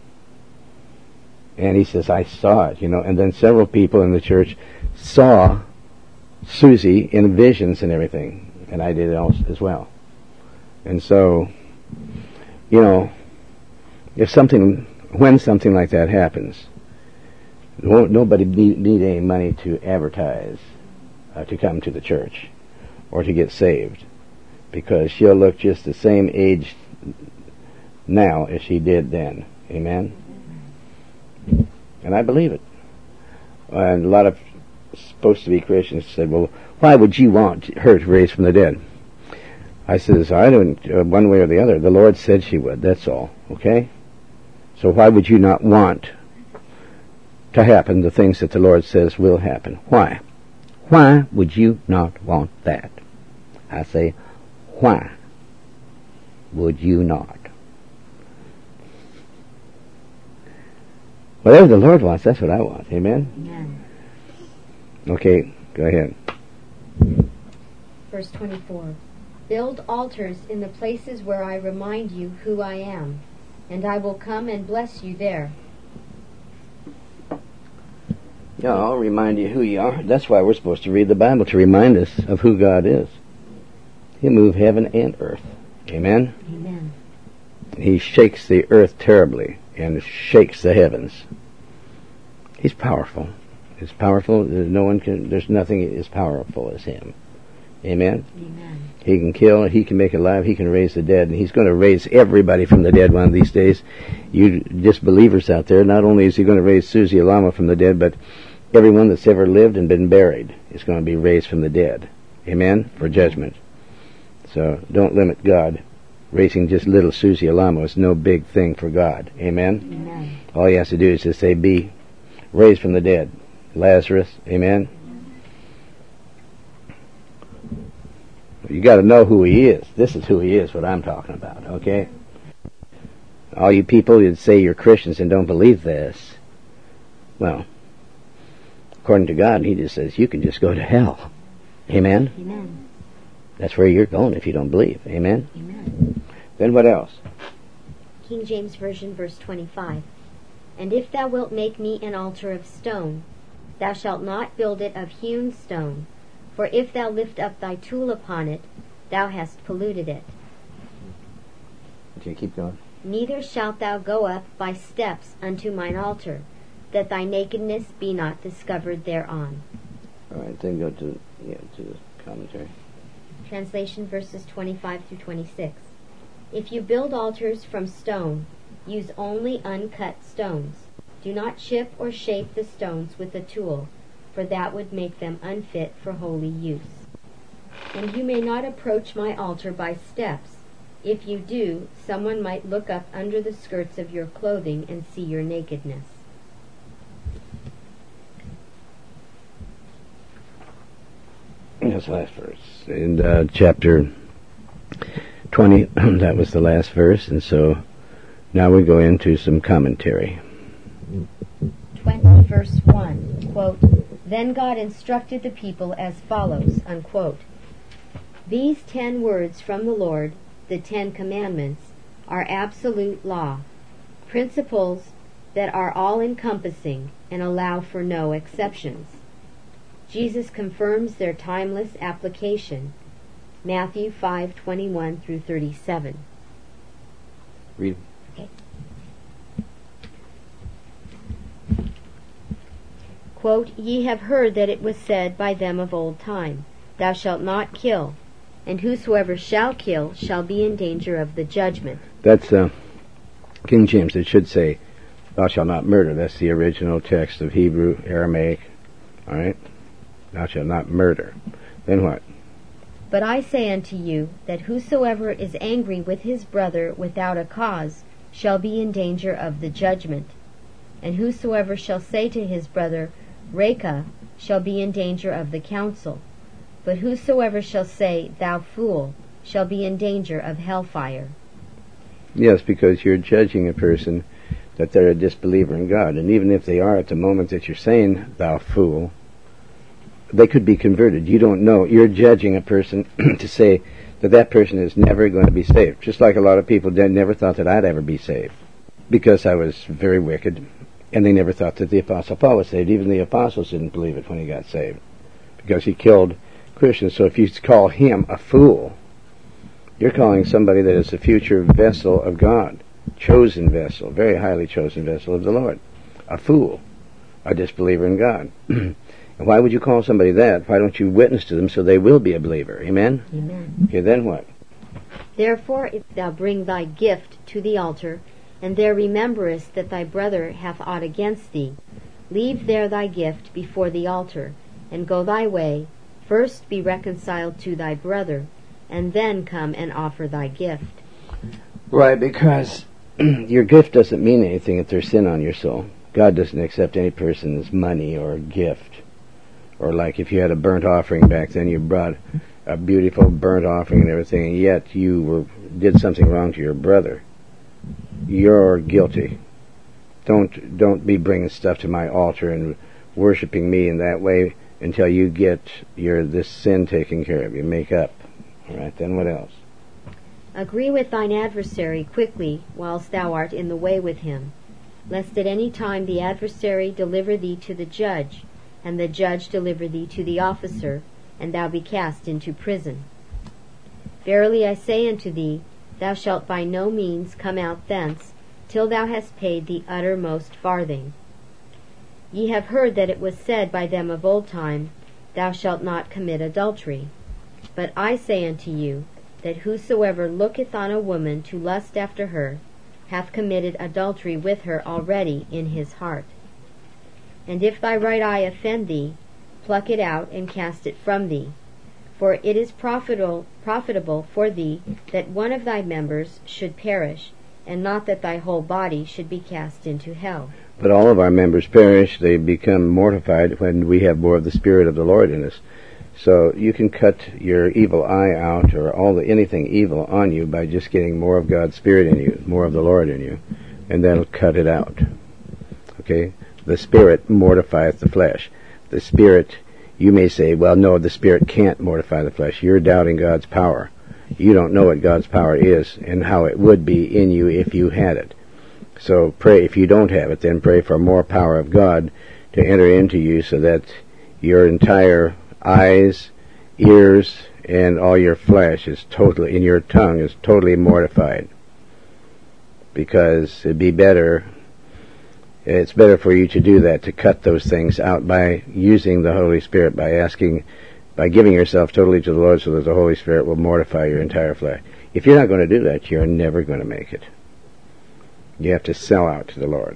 And he says, I saw it, you know, and then several people in the church saw Susie in visions and everything. And I did it also as well. And so, you know, if something, when something like that happens, won't nobody need, need any money to advertise uh, to come to the church or to get saved, because she'll look just the same age now as she did then. Amen? And I believe it. And a lot of supposed to be Christians said, well, why would you want her to raise from the dead? I says, I don't, uh, one way or the other. The Lord said she would, that's all, okay? So why would you not want to happen the things that the Lord says will happen? Why? Why would you not want that? I say, why would you not? Whatever the Lord wants, that's what I want. Amen? Amen. Okay, go ahead. Verse twenty-four. Build altars in the places where I remind you who I am, and I will come and bless you there. Yeah, I'll remind you who you are. That's why we're supposed to read the Bible, to remind us of who God is. He moved heaven and earth. Amen? Amen. He shakes the earth terribly and shakes the heavens. He's powerful. He's powerful. There's no one can. There's nothing as powerful as him. Amen. Amen. He can kill. He can make alive. He can raise the dead, and he's going to raise everybody from the dead one of these days. You disbelievers out there, not only is he going to raise Susie Alamo from the dead, but everyone that's ever lived and been buried is going to be raised from the dead. Amen. For judgment. So don't limit God. Raising just little Susie Alamo is no big thing for God. Amen? Amen. All he has to do is just say, be raised from the dead. Lazarus. Amen? You got to know who he is. This is who he is, what I'm talking about, okay? All you people that say you're Christians and don't believe this, well, according to God, he just says you can just go to hell. Amen? Amen. That's where you're going if you don't believe. Amen? Amen. Then what else? King James Version, verse twenty-five. And if thou wilt make me an altar of stone, thou shalt not build it of hewn stone, for if thou lift up thy tool upon it, thou hast polluted it. Okay, keep going. Neither shalt thou go up by steps unto mine altar, that thy nakedness be not discovered thereon. All right, then go to yeah to the commentary. Translation verses twenty-five through twenty-six. If you build altars from stone, Use only uncut stones. Do not chip or shape the stones with a tool, for that would make them unfit for holy use. And you may not approach my altar by steps. If you do, someone might look up under the skirts of your clothing and see your nakedness. That's the last verse. In uh, chapter twenty, that was the last verse, and so now we go into some commentary. twenty verse one, quote, Then God instructed the people as follows, unquote. These ten words from the Lord, the Ten Commandments, are absolute law, principles that are all-encompassing and allow for no exceptions. Jesus confirms their timeless application. Matthew five twenty-one through thirty-seven. Read. Okay. Quote, Ye have heard that it was said by them of old time, Thou shalt not kill, and whosoever shall kill shall be in danger of the judgment. That's uh, King James. It should say, Thou shalt not murder. That's the original text of Hebrew, Aramaic. All right? Thou shalt not murder. Then what? But I say unto you, that whosoever is angry with his brother without a cause shall be in danger of the judgment. And whosoever shall say to his brother, Reka, shall be in danger of the council. But whosoever shall say, Thou fool, shall be in danger of hellfire. Yes, because you're judging a person that they're a disbeliever in God. And even if they are at the moment that you're saying, Thou fool, they could be converted. You don't know. You're judging a person to say that that person is never going to be saved. Just like a lot of people did, never thought that I'd ever be saved because I was very wicked, and they never thought that the Apostle Paul was saved. Even the apostles didn't believe it when he got saved because he killed Christians. So if you call him a fool, you're calling somebody that is a future vessel of God, chosen vessel, very highly chosen vessel of the Lord, a fool, a disbeliever in God. Why would you call somebody that? Why don't you witness to them so they will be a believer? Amen? Amen. Okay, then what? Therefore, if thou bring thy gift to the altar, and there rememberest that thy brother hath aught against thee, leave there thy gift before the altar, and go thy way, first be reconciled to thy brother, and then come and offer thy gift. Right, because your gift doesn't mean anything if there's sin on your soul. God doesn't accept any person's money or gift. Or like if you had a burnt offering back then, you brought a beautiful burnt offering and everything, and yet you were did something wrong to your brother. You're guilty. Don't don't be bringing stuff to my altar and worshiping me in that way until you get your this sin taken care of. You make up. All right, then what else? Agree with thine adversary quickly, whilst thou art in the way with him, lest at any time the adversary deliver thee to the judge, and the judge deliver thee to the officer, and thou be cast into prison. Verily I say unto thee, thou shalt by no means come out thence, till thou hast paid the uttermost farthing. Ye have heard that it was said by them of old time, Thou shalt not commit adultery. But I say unto you, that whosoever looketh on a woman to lust after her, hath committed adultery with her already in his heart. And if thy right eye offend thee, pluck it out and cast it from thee. For it is profitable, profitable for thee that one of thy members should perish, and not that thy whole body should be cast into hell. But all of our members perish. They become mortified when we have more of the Spirit of the Lord in us. So you can cut your evil eye out, or all the anything evil on you, by just getting more of God's Spirit in you, more of the Lord in you, and that'll cut it out. Okay? The Spirit mortifieth the flesh. The Spirit, you may say, well, no, the Spirit can't mortify the flesh. You're doubting God's power. You don't know what God's power is and how it would be in you if you had it. So pray, if you don't have it, then pray for more power of God to enter into you so that your entire eyes, ears, and all your flesh is totally, in your tongue is totally mortified. Because it'd be better... It's better for you to do that, to cut those things out by using the Holy Spirit, by asking, by giving yourself totally to the Lord so that the Holy Spirit will mortify your entire flesh. If you're not going to do that, you're never going to make it. You have to sell out to the Lord.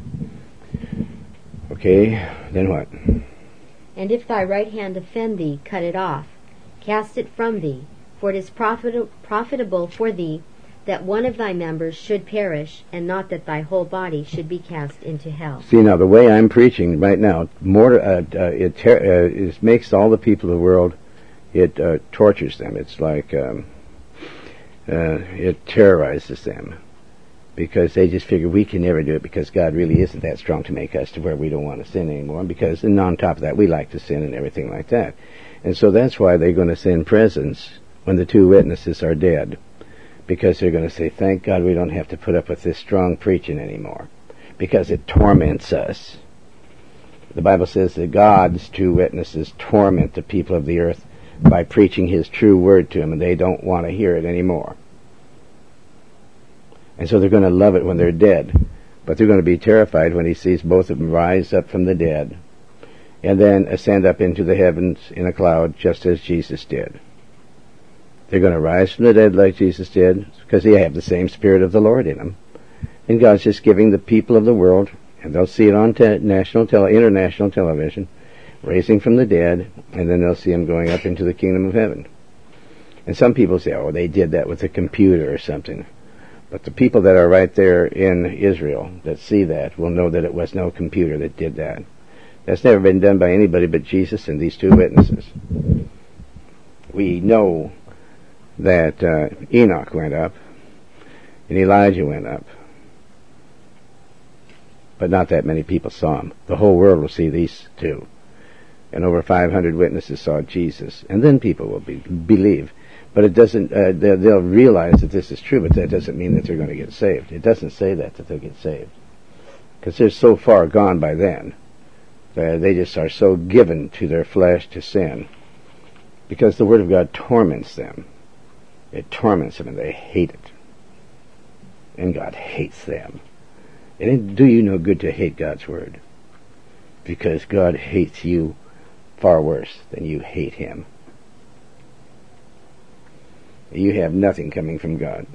Okay, then what? And if thy right hand offend thee, cut it off, cast it from thee, for it is profit- profitable for thee that one of thy members should perish, and not that thy whole body should be cast into hell. See, now, the way I'm preaching right now, more uh, uh, it, ter- uh, it makes all the people of the world, it uh, tortures them. It's like um, uh, it terrorizes them, because they just figure we can never do it, because God really isn't that strong to make us to where we don't want to sin anymore, because, and on top of that, we like to sin and everything like that. And so that's why they're going to send presents when the two witnesses are dead, because they're going to say, thank God we don't have to put up with this strong preaching anymore, because it torments us. The Bible says that God's two witnesses torment the people of the earth by preaching His true word to them, and they don't want to hear it anymore. And so they're going to love it when they're dead, but they're going to be terrified when He sees both of them rise up from the dead and then ascend up into the heavens in a cloud, just as Jesus did. They're going to rise from the dead like Jesus did, because they have the same Spirit of the Lord in them. And God's just giving the people of the world, and they'll see it on te- national, tele- international television, raising from the dead, and then they'll see Him going up into the kingdom of heaven. And some people say, oh, they did that with a computer or something. But the people that are right there in Israel that see that will know that it was no computer that did that. That's never been done by anybody but Jesus and these two witnesses. We know that uh, Enoch went up and Elijah went up, but not that many people saw him. The whole world will see these two, and over five hundred witnesses saw Jesus, and then people will be, believe. But it doesn't. Uh, they'll, they'll realize that this is true, but that doesn't mean that they're going to get saved. It doesn't say that that they'll get saved, because they're so far gone by then. Uh, they just are so given to their flesh to sin, because the Word of God torments them. It torments them, and they hate it. And God hates them. It didn't do you no good to hate God's Word, because God hates you far worse than you hate Him. You have nothing coming from God.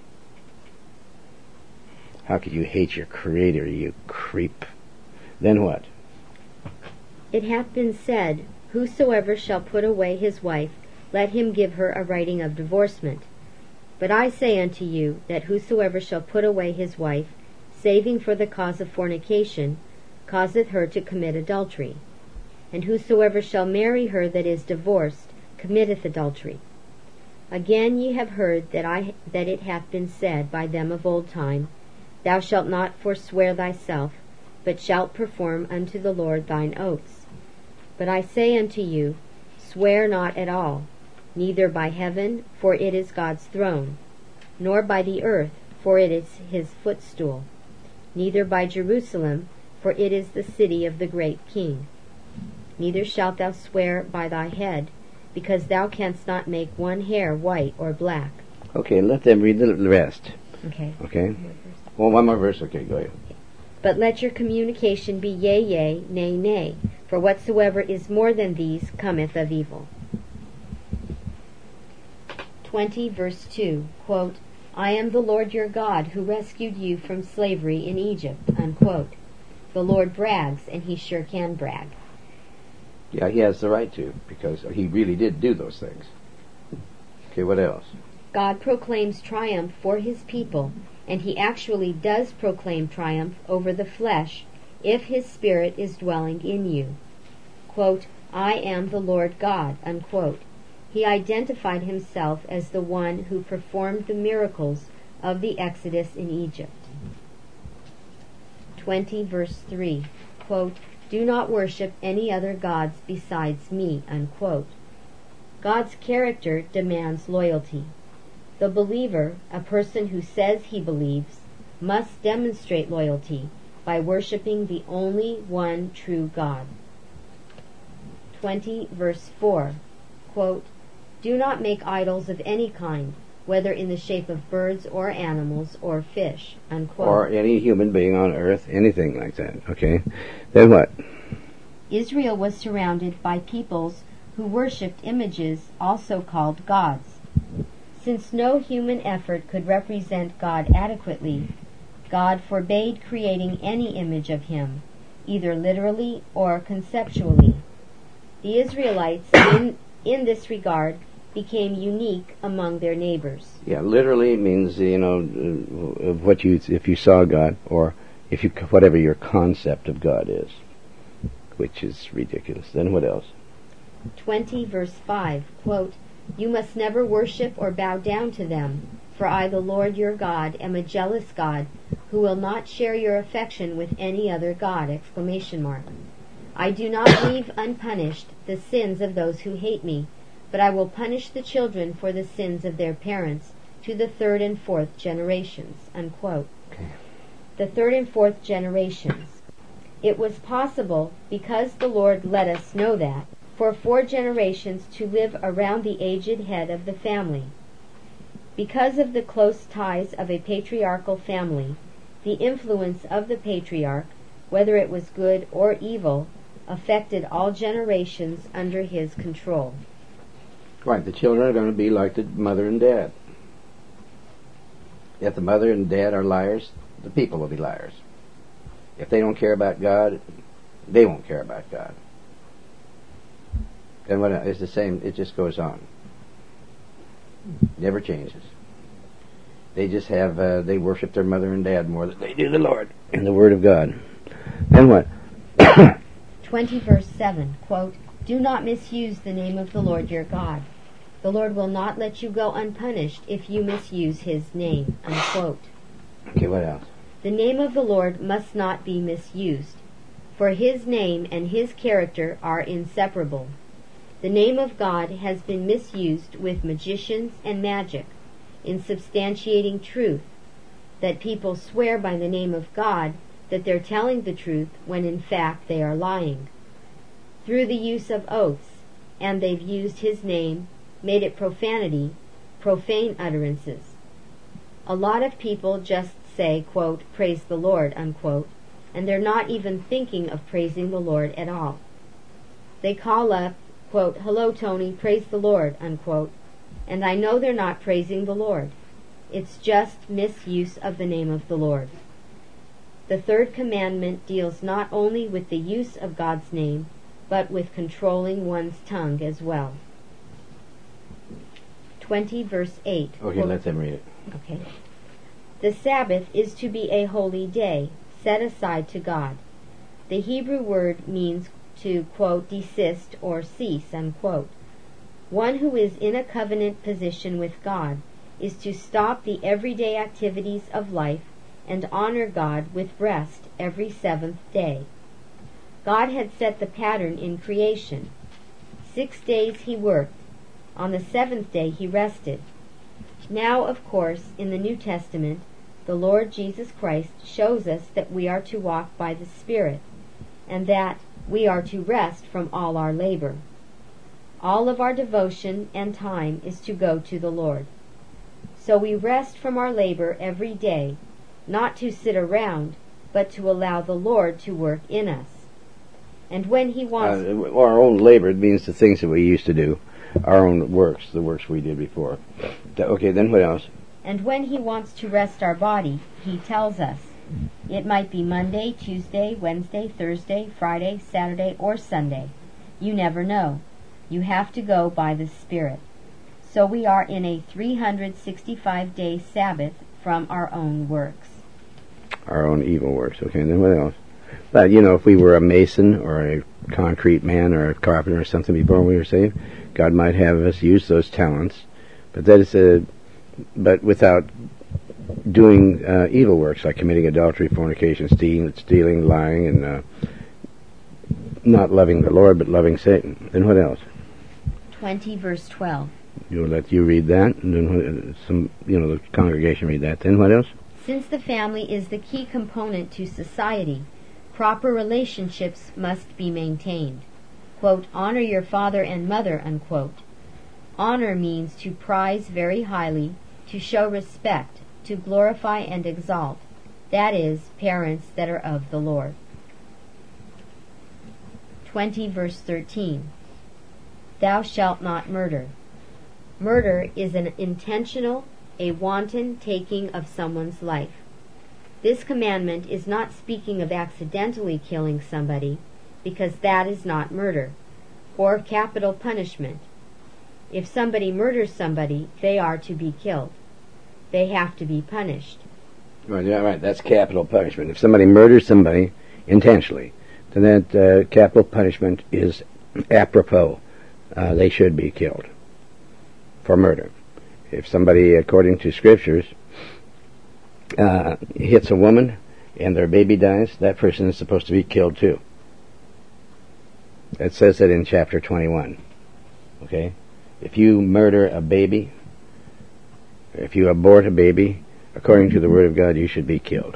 How could you hate your Creator, you creep? Then what? It hath been said, whosoever shall put away his wife, let him give her a writing of divorcement. But I say unto you, that whosoever shall put away his wife, saving for the cause of fornication, causeth her to commit adultery. And whosoever shall marry her that is divorced, committeth adultery. Again ye have heard that I that it hath been said by them of old time, Thou shalt not forswear thyself, but shalt perform unto the Lord thine oaths. But I say unto you, swear not at all, neither by heaven, for it is God's throne, nor by the earth, for it is His footstool, neither by Jerusalem, for it is the city of the great King. Neither shalt thou swear by thy head, because thou canst not make one hair white or black. Okay, let them read the rest. Okay. Okay? Well, one more verse. Okay, go ahead. But let your communication be yea, yea, nay, nay, for whatsoever is more than these cometh of evil. twenty, verse two, quote, I am the Lord your God, who rescued you from slavery in Egypt, unquote. The Lord brags, and He sure can brag. Yeah, He has the right to, because He really did do those things. Okay, what else? God proclaims triumph for His people, and He actually does proclaim triumph over the flesh if His Spirit is dwelling in you. Quote, I am the Lord God, unquote. He identified Himself as the one who performed the miracles of the Exodus in Egypt. twenty, verse three, quote, Do not worship any other gods besides me, unquote. God's character demands loyalty. The believer, a person who says he believes, must demonstrate loyalty by worshiping the only one true God. twenty, verse four, quote, Do not make idols of any kind, whether in the shape of birds or animals or fish, unquote. Or any human being on earth, anything like that, okay? Then what? Israel was surrounded by peoples who worshipped images also called gods. Since no human effort could represent God adequately, God forbade creating any image of him, either literally or conceptually. The Israelites, in, in this regard, became unique among their neighbors. Yeah, literally means, you know, uh, of what you, if you saw God, or if you, whatever your concept of God is, which is ridiculous. Then what else? twenty verse five, quote, "You must never worship or bow down to them, for I, the Lord your God, am a jealous God, who will not share your affection with any other God!" Exclamation mark. "I do not leave unpunished the sins of those who hate me, but I will punish the children for the sins of their parents to the third and fourth generations." Unquote. Okay. The third and fourth generations. It was possible, because the Lord let us know that, for four generations to live around the aged head of the family. Because of the close ties of a patriarchal family, the influence of the patriarch, whether it was good or evil, affected all generations under his control. Right, the children are going to be like the mother and dad. If the mother and dad are liars, the people will be liars. If they don't care about God, they won't care about God. Then what? It's the same. It just goes on. Never changes. They just have. Uh, they worship their mother and dad more than they do the Lord and the Word of God. Then what? twenty verse seven, quote, "Do not misuse the name of the Lord your God. The Lord will not let you go unpunished if you misuse his name." Unquote. Okay, what else? The name of the Lord must not be misused, for his name and his character are inseparable. The name of God has been misused with magicians and magic, in substantiating truth, that people swear by the name of God that they're telling the truth when in fact they are lying. Through the use of oaths, and they've used his name, made it profanity, profane utterances. A lot of people just say, quote, "Praise the Lord," unquote, and they're not even thinking of praising the Lord at all. They call up, quote, "Hello, Tony, praise the Lord," unquote, and I know they're not praising the Lord. It's just misuse of the name of the Lord. The third commandment deals not only with the use of God's name, but with controlling one's tongue as well. twenty verse eight. Okay, quote, let them read it. Okay. "The Sabbath is to be a holy day, set aside to God." The Hebrew word means to, quote, desist or cease, unquote. One who is in a covenant position with God is to stop the everyday activities of life and honor God with rest every seventh day. God had set the pattern in creation. Six days he worked. On the seventh day he rested. Now, of course, in the New Testament, the Lord Jesus Christ shows us that we are to walk by the Spirit, and that we are to rest from all our labor. All of our devotion and time is to go to the Lord. So we rest from our labor every day, not to sit around, but to allow the Lord to work in us. And when he wants... Uh, our own labor, it means the things that we used to do. Our own works, the works we did before. Okay, then what else? And when he wants to rest our body, he tells us. It might be Monday, Tuesday, Wednesday, Thursday, Friday, Saturday, or Sunday. You never know. You have to go by the Spirit. So we are in a three hundred sixty-five day Sabbath from our own works. Our own evil works. Okay, and then what else? But, you know, if we were a mason or a concrete man or a carpenter or something before we were saved, God might have us use those talents. But that is a, but without doing uh, evil works like committing adultery, fornication, stealing, stealing, lying, and uh, not loving the Lord but loving Satan. Then what else? twenty verse twelve. You'll let you read that, and then what, some, you know, the congregation read that. Then what else? Since the family is the key component to society, proper relationships must be maintained. Quote, "Honor your father and mother," unquote. Honor means to prize very highly, to show respect, to glorify and exalt. That is, parents that are of the Lord. twenty verse thirteen. Thou shalt not murder. Murder is an intentional, a wanton taking of someone's life. This commandment is not speaking of accidentally killing somebody, because that is not murder, or capital punishment. If somebody murders somebody, they are to be killed. They have to be punished. Right, yeah, right. That's capital punishment. If somebody murders somebody intentionally, then that uh, capital punishment is apropos. Uh, they should be killed for murder. If somebody, according to scriptures, uh, hits a woman and their baby dies, that person is supposed to be killed too. It says that in chapter twenty-one. Okay? If you murder a baby, if you abort a baby, according to the Word of God, you should be killed.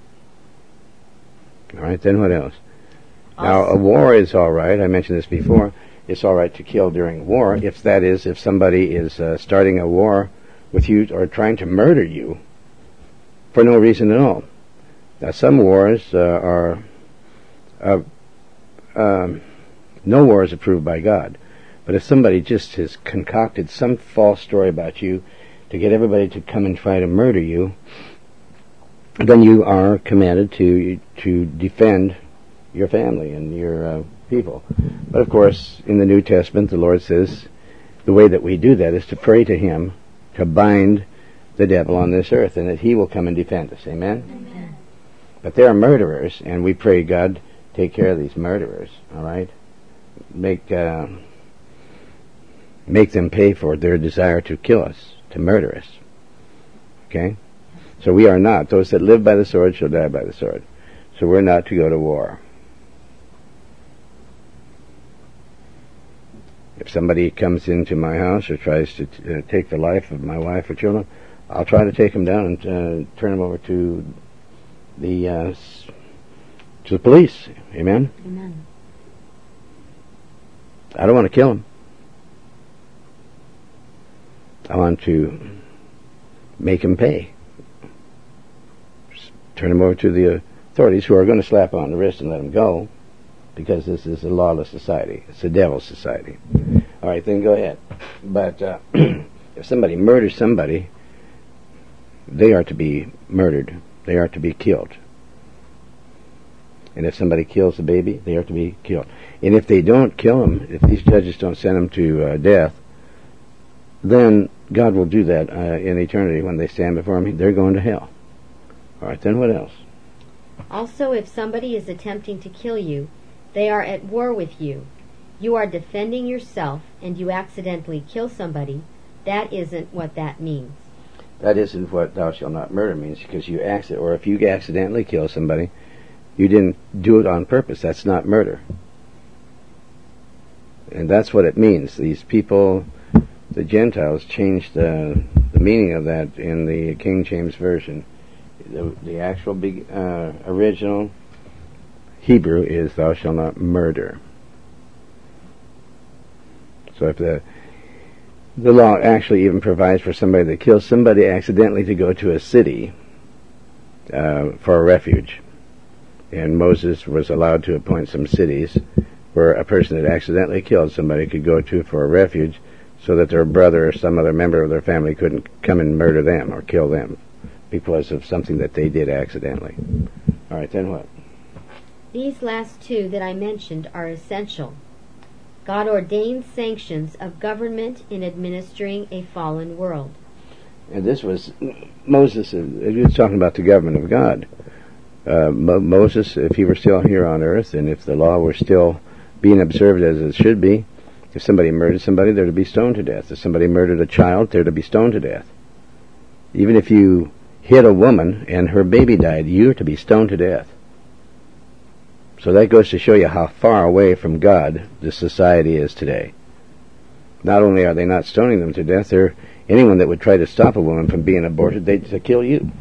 All right, then what else? Now, a war is all right. I mentioned this before. It's all right to kill during war, if that is, if somebody is uh, starting a war with you or trying to murder you for no reason at all. Now, some wars uh, are... Uh, um, no war is approved by God. But if somebody just has concocted some false story about you to get everybody to come and try to murder you, then you are commanded to to defend your family and your uh, people. But of course, in the New Testament, the Lord says the way that we do that is to pray to Him to bind the devil on this earth, and that He will come and defend us. Amen? Amen. But there are murderers, and we pray, God, take care of these murderers. All right, make uh, make them pay for their desire to kill us, to murder us. Okay? So we are not. Those that live by the sword shall die by the sword. So we're not to go to war. If somebody comes into my house or tries to t- uh, take the life of my wife or children, I'll try to take them down and uh, turn them over to the uh, s- to the police. Amen? Amen. I don't want to kill them. I want to make them pay. Just turn them over to the authorities, who are going to slap on the wrist and let them go, because this is a lawless society. It's a devil's society. All right, then go ahead. But uh, if somebody murders somebody, they are to be murdered. They are to be killed. And if somebody kills a baby, they are to be killed. And if they don't kill them, if these judges don't send them to uh, death, then God will do that uh, in eternity when they stand before Him. They're going to hell. All right, then what else? Also, if somebody is attempting to kill you, they are at war with you. You are defending yourself, and you accidentally kill somebody. That isn't what that means. That isn't what thou shalt not murder means, because you accident, or if you accidentally kill somebody, you didn't do it on purpose. That's not murder. And that's what it means. These people, the Gentiles, changed the, the meaning of that in the King James Version. The, the actual big, uh, original Hebrew is thou shalt not murder. So if the the law actually even provides for somebody that kills somebody accidentally to go to a city uh, for a refuge, and Moses was allowed to appoint some cities where a person that accidentally killed somebody could go to for a refuge, so that their brother or some other member of their family couldn't come and murder them or kill them because of something that they did accidentally. All right, then what? These last two that I mentioned are essential. God ordained sanctions of government in administering a fallen world. And this was Moses. He was talking about the government of God. Uh, Mo- Moses, if he were still here on earth, and if the law were still being observed as it should be, if somebody murdered somebody, they're to be stoned to death. If somebody murdered a child, they're to be stoned to death. Even if you hit a woman and her baby died, you're to be stoned to death. So that goes to show you how far away from God this society is today. Not only are they not stoning them to death, they're anyone that would try to stop a woman from being aborted, they'd to kill you.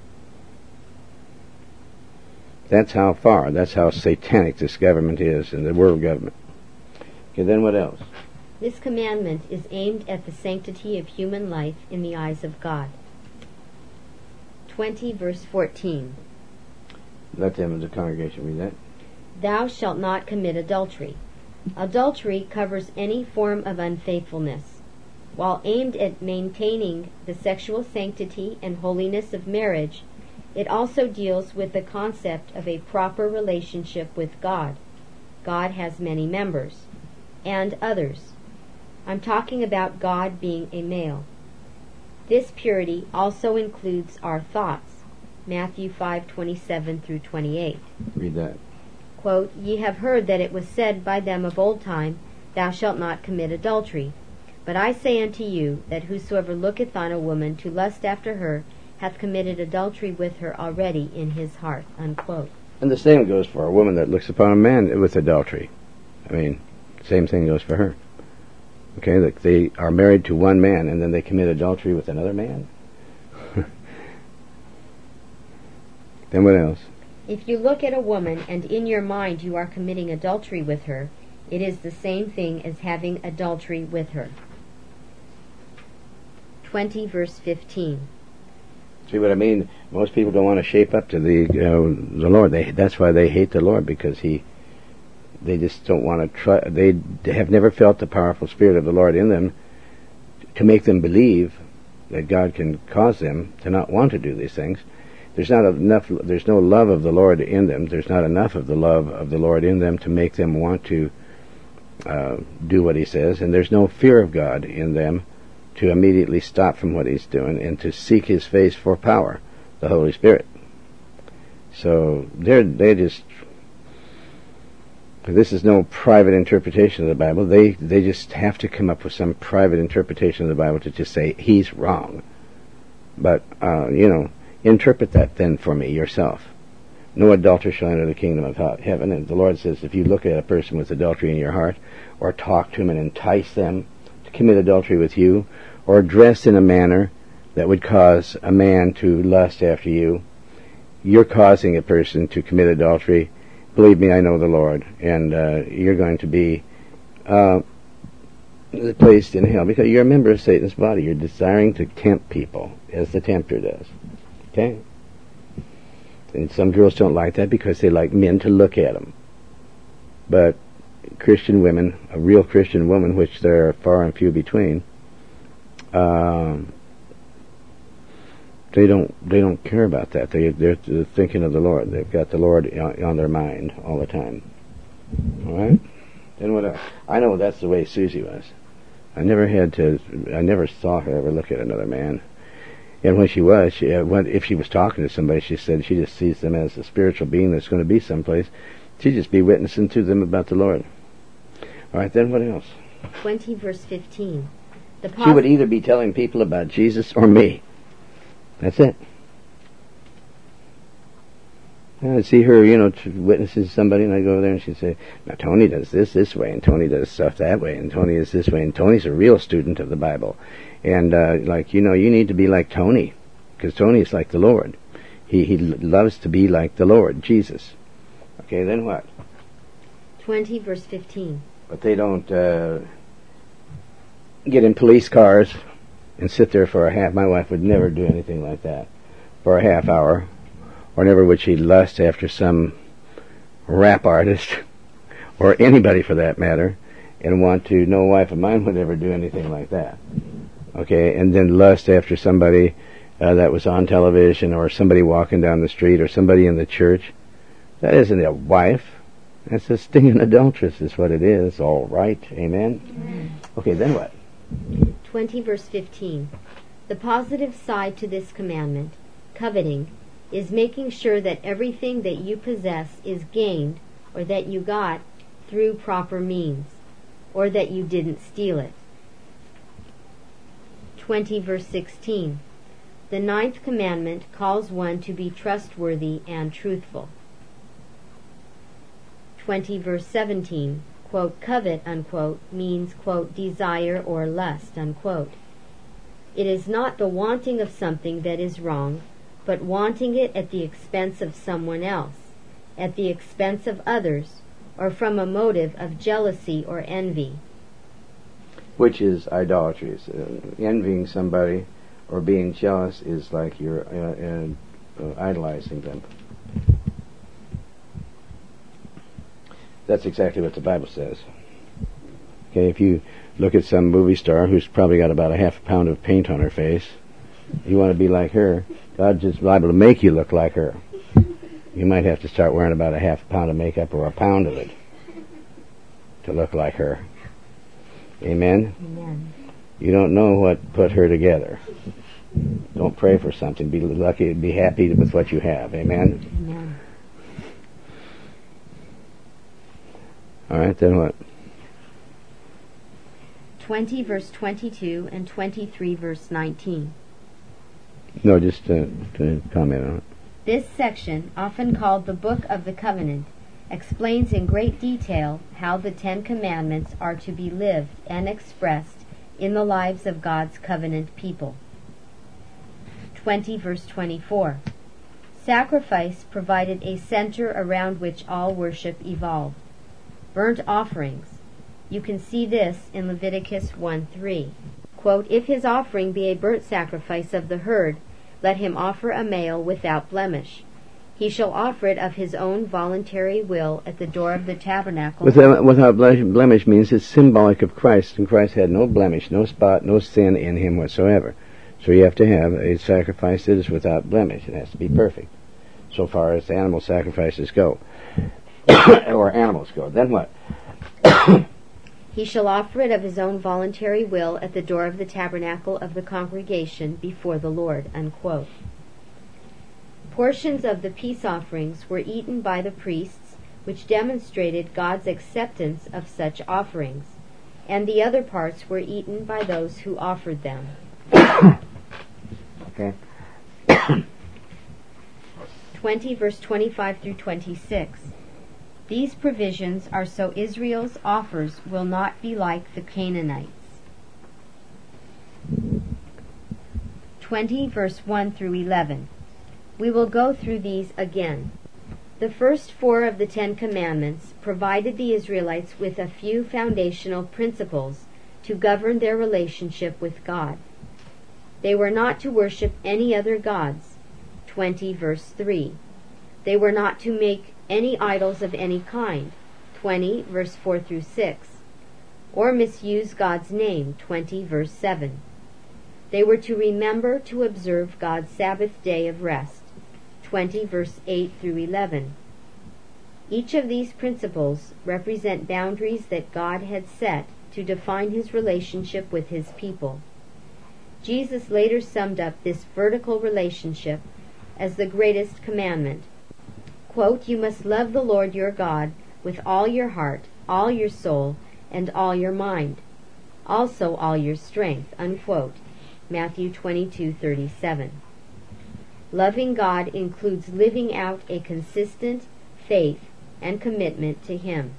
That's how far, that's how satanic this government is, and the world government. Okay, then what else? This commandment is aimed at the sanctity of human life in the eyes of God. twenty, verse fourteen. Let them in the congregation read that. Thou shalt not commit adultery. Adultery covers any form of unfaithfulness. While aimed at maintaining the sexual sanctity and holiness of marriage, It also deals with the concept of a proper relationship with God. God has many members, and others. I'm talking about God being a male. This purity also includes our thoughts. Matthew five twenty-seven through twenty-eight. Read that. Quote, Ye have heard that it was said by them of old time, Thou shalt not commit adultery. But I say unto you, that whosoever looketh on a woman to lust after her, hath committed adultery with her already in his heart. Unquote. And the same goes for a woman that looks upon a man with adultery. I mean, same thing goes for her. Okay, that they are married to one man and then they commit adultery with another man. Then what else? If you look at a woman and in your mind you are committing adultery with her, it is the same thing as having adultery with her. twenty verse fifteen. See what I mean? Most people don't want to shape up to the uh, the Lord. They, that's why they hate the Lord, because he, they just don't want to try. They have never felt the powerful Spirit of the Lord in them to make them believe that God can cause them to not want to do these things. There's not enough. There's no love of the Lord in them. There's not enough of the love of the Lord in them to make them want to uh, do what He says, and there's no fear of God in them to immediately stop from what He's doing and to seek His face for power, the Holy Spirit. So they're they just. This is no private interpretation of the Bible. They they just have to come up with some private interpretation of the Bible to just say He's wrong. But uh, you know. Interpret that then for me yourself. No adulterer shall enter the kingdom of heaven. And the Lord says if you look at a person with adultery in your heart, or talk to them and entice them to commit adultery with you, or dress in a manner that would cause a man to lust after you, you're causing a person to commit adultery. Believe me, I know the Lord. And uh, you're going to be uh, placed in hell because you're a member of Satan's body. You're desiring to tempt people as the tempter does. Okay? And some girls don't like that because they like men to look at them. But Christian women, a real Christian woman, which there are far and few between, um, they don't they don't care about that. They they're thinking of the Lord. They've got the Lord on, on their mind all the time. All right. Then what else? I know that's the way Susie was. I never had to. I never saw her ever look at another man. And when she was, she, uh, when, if she was talking to somebody, she said she just sees them as a spiritual being that's going to be someplace. She'd just be witnessing to them about the Lord. All right, then what else? twenty verse fifteen. The pos- she would either be telling people about Jesus or me. That's it. I'd see her, you know, witnessing somebody, and I'd go over there and she'd say, now Tony does this this way, and Tony does stuff that way, and Tony is this way, and Tony's a real student of the Bible. And, uh, like, you know, you need to be like Tony, because Tony is like the Lord. He he loves to be like the Lord, Jesus. Okay, then what? twenty verse fifteen. But they don't uh, get in police cars and sit there for a half. My wife would never do anything like that for a half hour. Or never would she lust after some rap artist, or anybody for that matter, and want to, no wife of mine would ever do anything like that. Okay, and then lust after somebody uh, that was on television, or somebody walking down the street, or somebody in the church. That isn't a wife. That's a stinging adulteress is what it is. All right, amen? Amen. Okay, then what? twenty verse fifteen. The positive side to this commandment, coveting, is making sure that everything that you possess is gained, or that you got through proper means, or that you didn't steal it. twenty verse sixteen. The ninth commandment calls one to be trustworthy and truthful. twenty verse seventeen. Quote, covet, unquote, means, quote, desire or lust, unquote. It is not the wanting of something that is wrong, but wanting it at the expense of someone else, at the expense of others, or from a motive of jealousy or envy. Which is idolatry. Uh, envying somebody or being jealous is like you're uh, uh, idolizing them. That's exactly what the Bible says. Okay, if you look at some movie star who's probably got about a half a pound of paint on her face, You want to be like her. God's just liable to make you look like her. You might have to start wearing about a half pound of makeup or a pound of it to look like her. Amen? Amen. You don't know what put her together. Don't pray for something. Be lucky, be happy with what you have. Amen? Amen. All right, then what? twenty verse twenty-two and twenty-three verse nineteen. No, just to, to comment on it. This section, often called the Book of the Covenant, explains in great detail how the Ten Commandments are to be lived and expressed in the lives of God's covenant people. twenty verse twenty-four. Sacrifice provided a center around which all worship evolved. Burnt offerings. You can see this in Leviticus one three. Quote, "If his offering be a burnt sacrifice of the herd, let him offer a male without blemish. He shall offer it of his own voluntary will at the door of the tabernacle." Without, without blemish means it's symbolic of Christ, and Christ had no blemish, no spot, no sin in him whatsoever. So you have to have a sacrifice that is without blemish. It has to be perfect, so far as animal sacrifices go. Or animals go. Then what? He shall offer it of his own voluntary will at the door of the tabernacle of the congregation before the Lord. Unquote. Portions of the peace offerings were eaten by the priests, which demonstrated God's acceptance of such offerings, and the other parts were eaten by those who offered them. Okay. twenty verse twenty-five through twenty-six. These provisions are so Israel's offers will not be like the Canaanites. twenty verse one through eleven. We will go through these again. The first four of the Ten Commandments provided the Israelites with a few foundational principles to govern their relationship with God. They were not to worship any other gods. twenty verse three. They were not to make any idols of any kind. twenty verse four through six. Or misuse God's name. twenty verse seven. They were to remember to observe God's Sabbath day of rest. twenty verse eight through eleven. Each of these principles represent boundaries that God had set to define his relationship with his people. Jesus later summed up this vertical relationship as the greatest commandment. Quote, "You must love the Lord your God with all your heart, all your soul, and all your mind, also all your strength." Unquote. Matthew twenty-two thirty-seven. Loving God includes living out a consistent faith and commitment to him.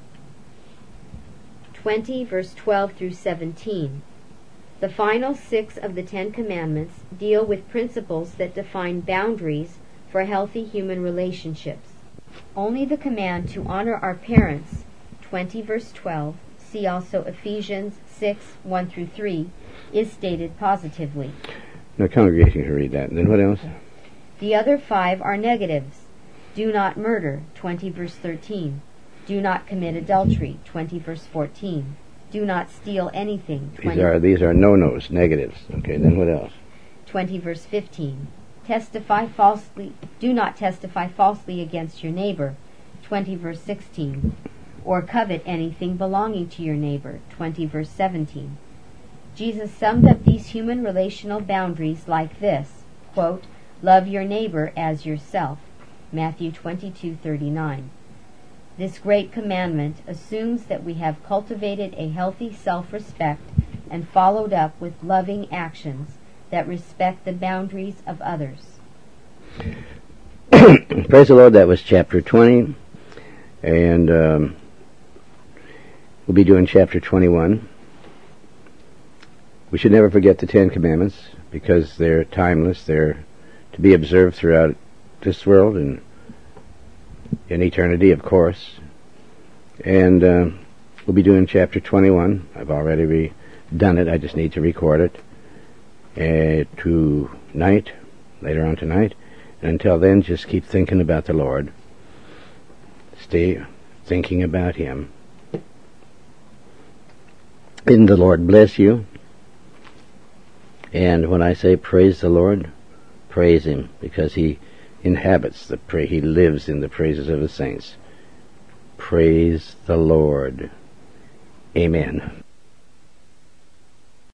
twenty verse twelve through seventeen. The final six of the Ten Commandments deal with principles that define boundaries for healthy human relationships. Only the command to honor our parents, twenty verse twelve, see also Ephesians six, one through three, is stated positively. The congregation can read that. And then what else? The other five are negatives. Do not murder, twenty verse thirteen. Do not commit adultery, twenty verse fourteen. Do not steal anything, These are these are no-nos, negatives. Okay, then what else? twenty verse fifteen. Testify falsely, do not testify falsely against your neighbor, twenty verse sixteen. Or covet anything belonging to your neighbor, twenty verse seventeen. Jesus summed up these human relational boundaries like this, quote, "Love your neighbor as yourself," Matthew twenty-two thirty-nine. This great commandment assumes that we have cultivated a healthy self-respect and followed up with loving actions that respect the boundaries of others. Praise the Lord, that was chapter twenty, and um, we'll be doing chapter twenty-one. We should never forget the Ten Commandments, because they're timeless. They're to be observed throughout this world and in eternity, of course. And uh, we'll be doing chapter twenty-one. I've already re- done it. I just need to record it uh, tonight, later on tonight. And until then, just keep thinking about the Lord. Stay thinking about him. And the Lord bless you. And when I say praise the Lord, praise Him, because He inhabits the praise. He lives in the praises of the saints. Praise the Lord. Amen.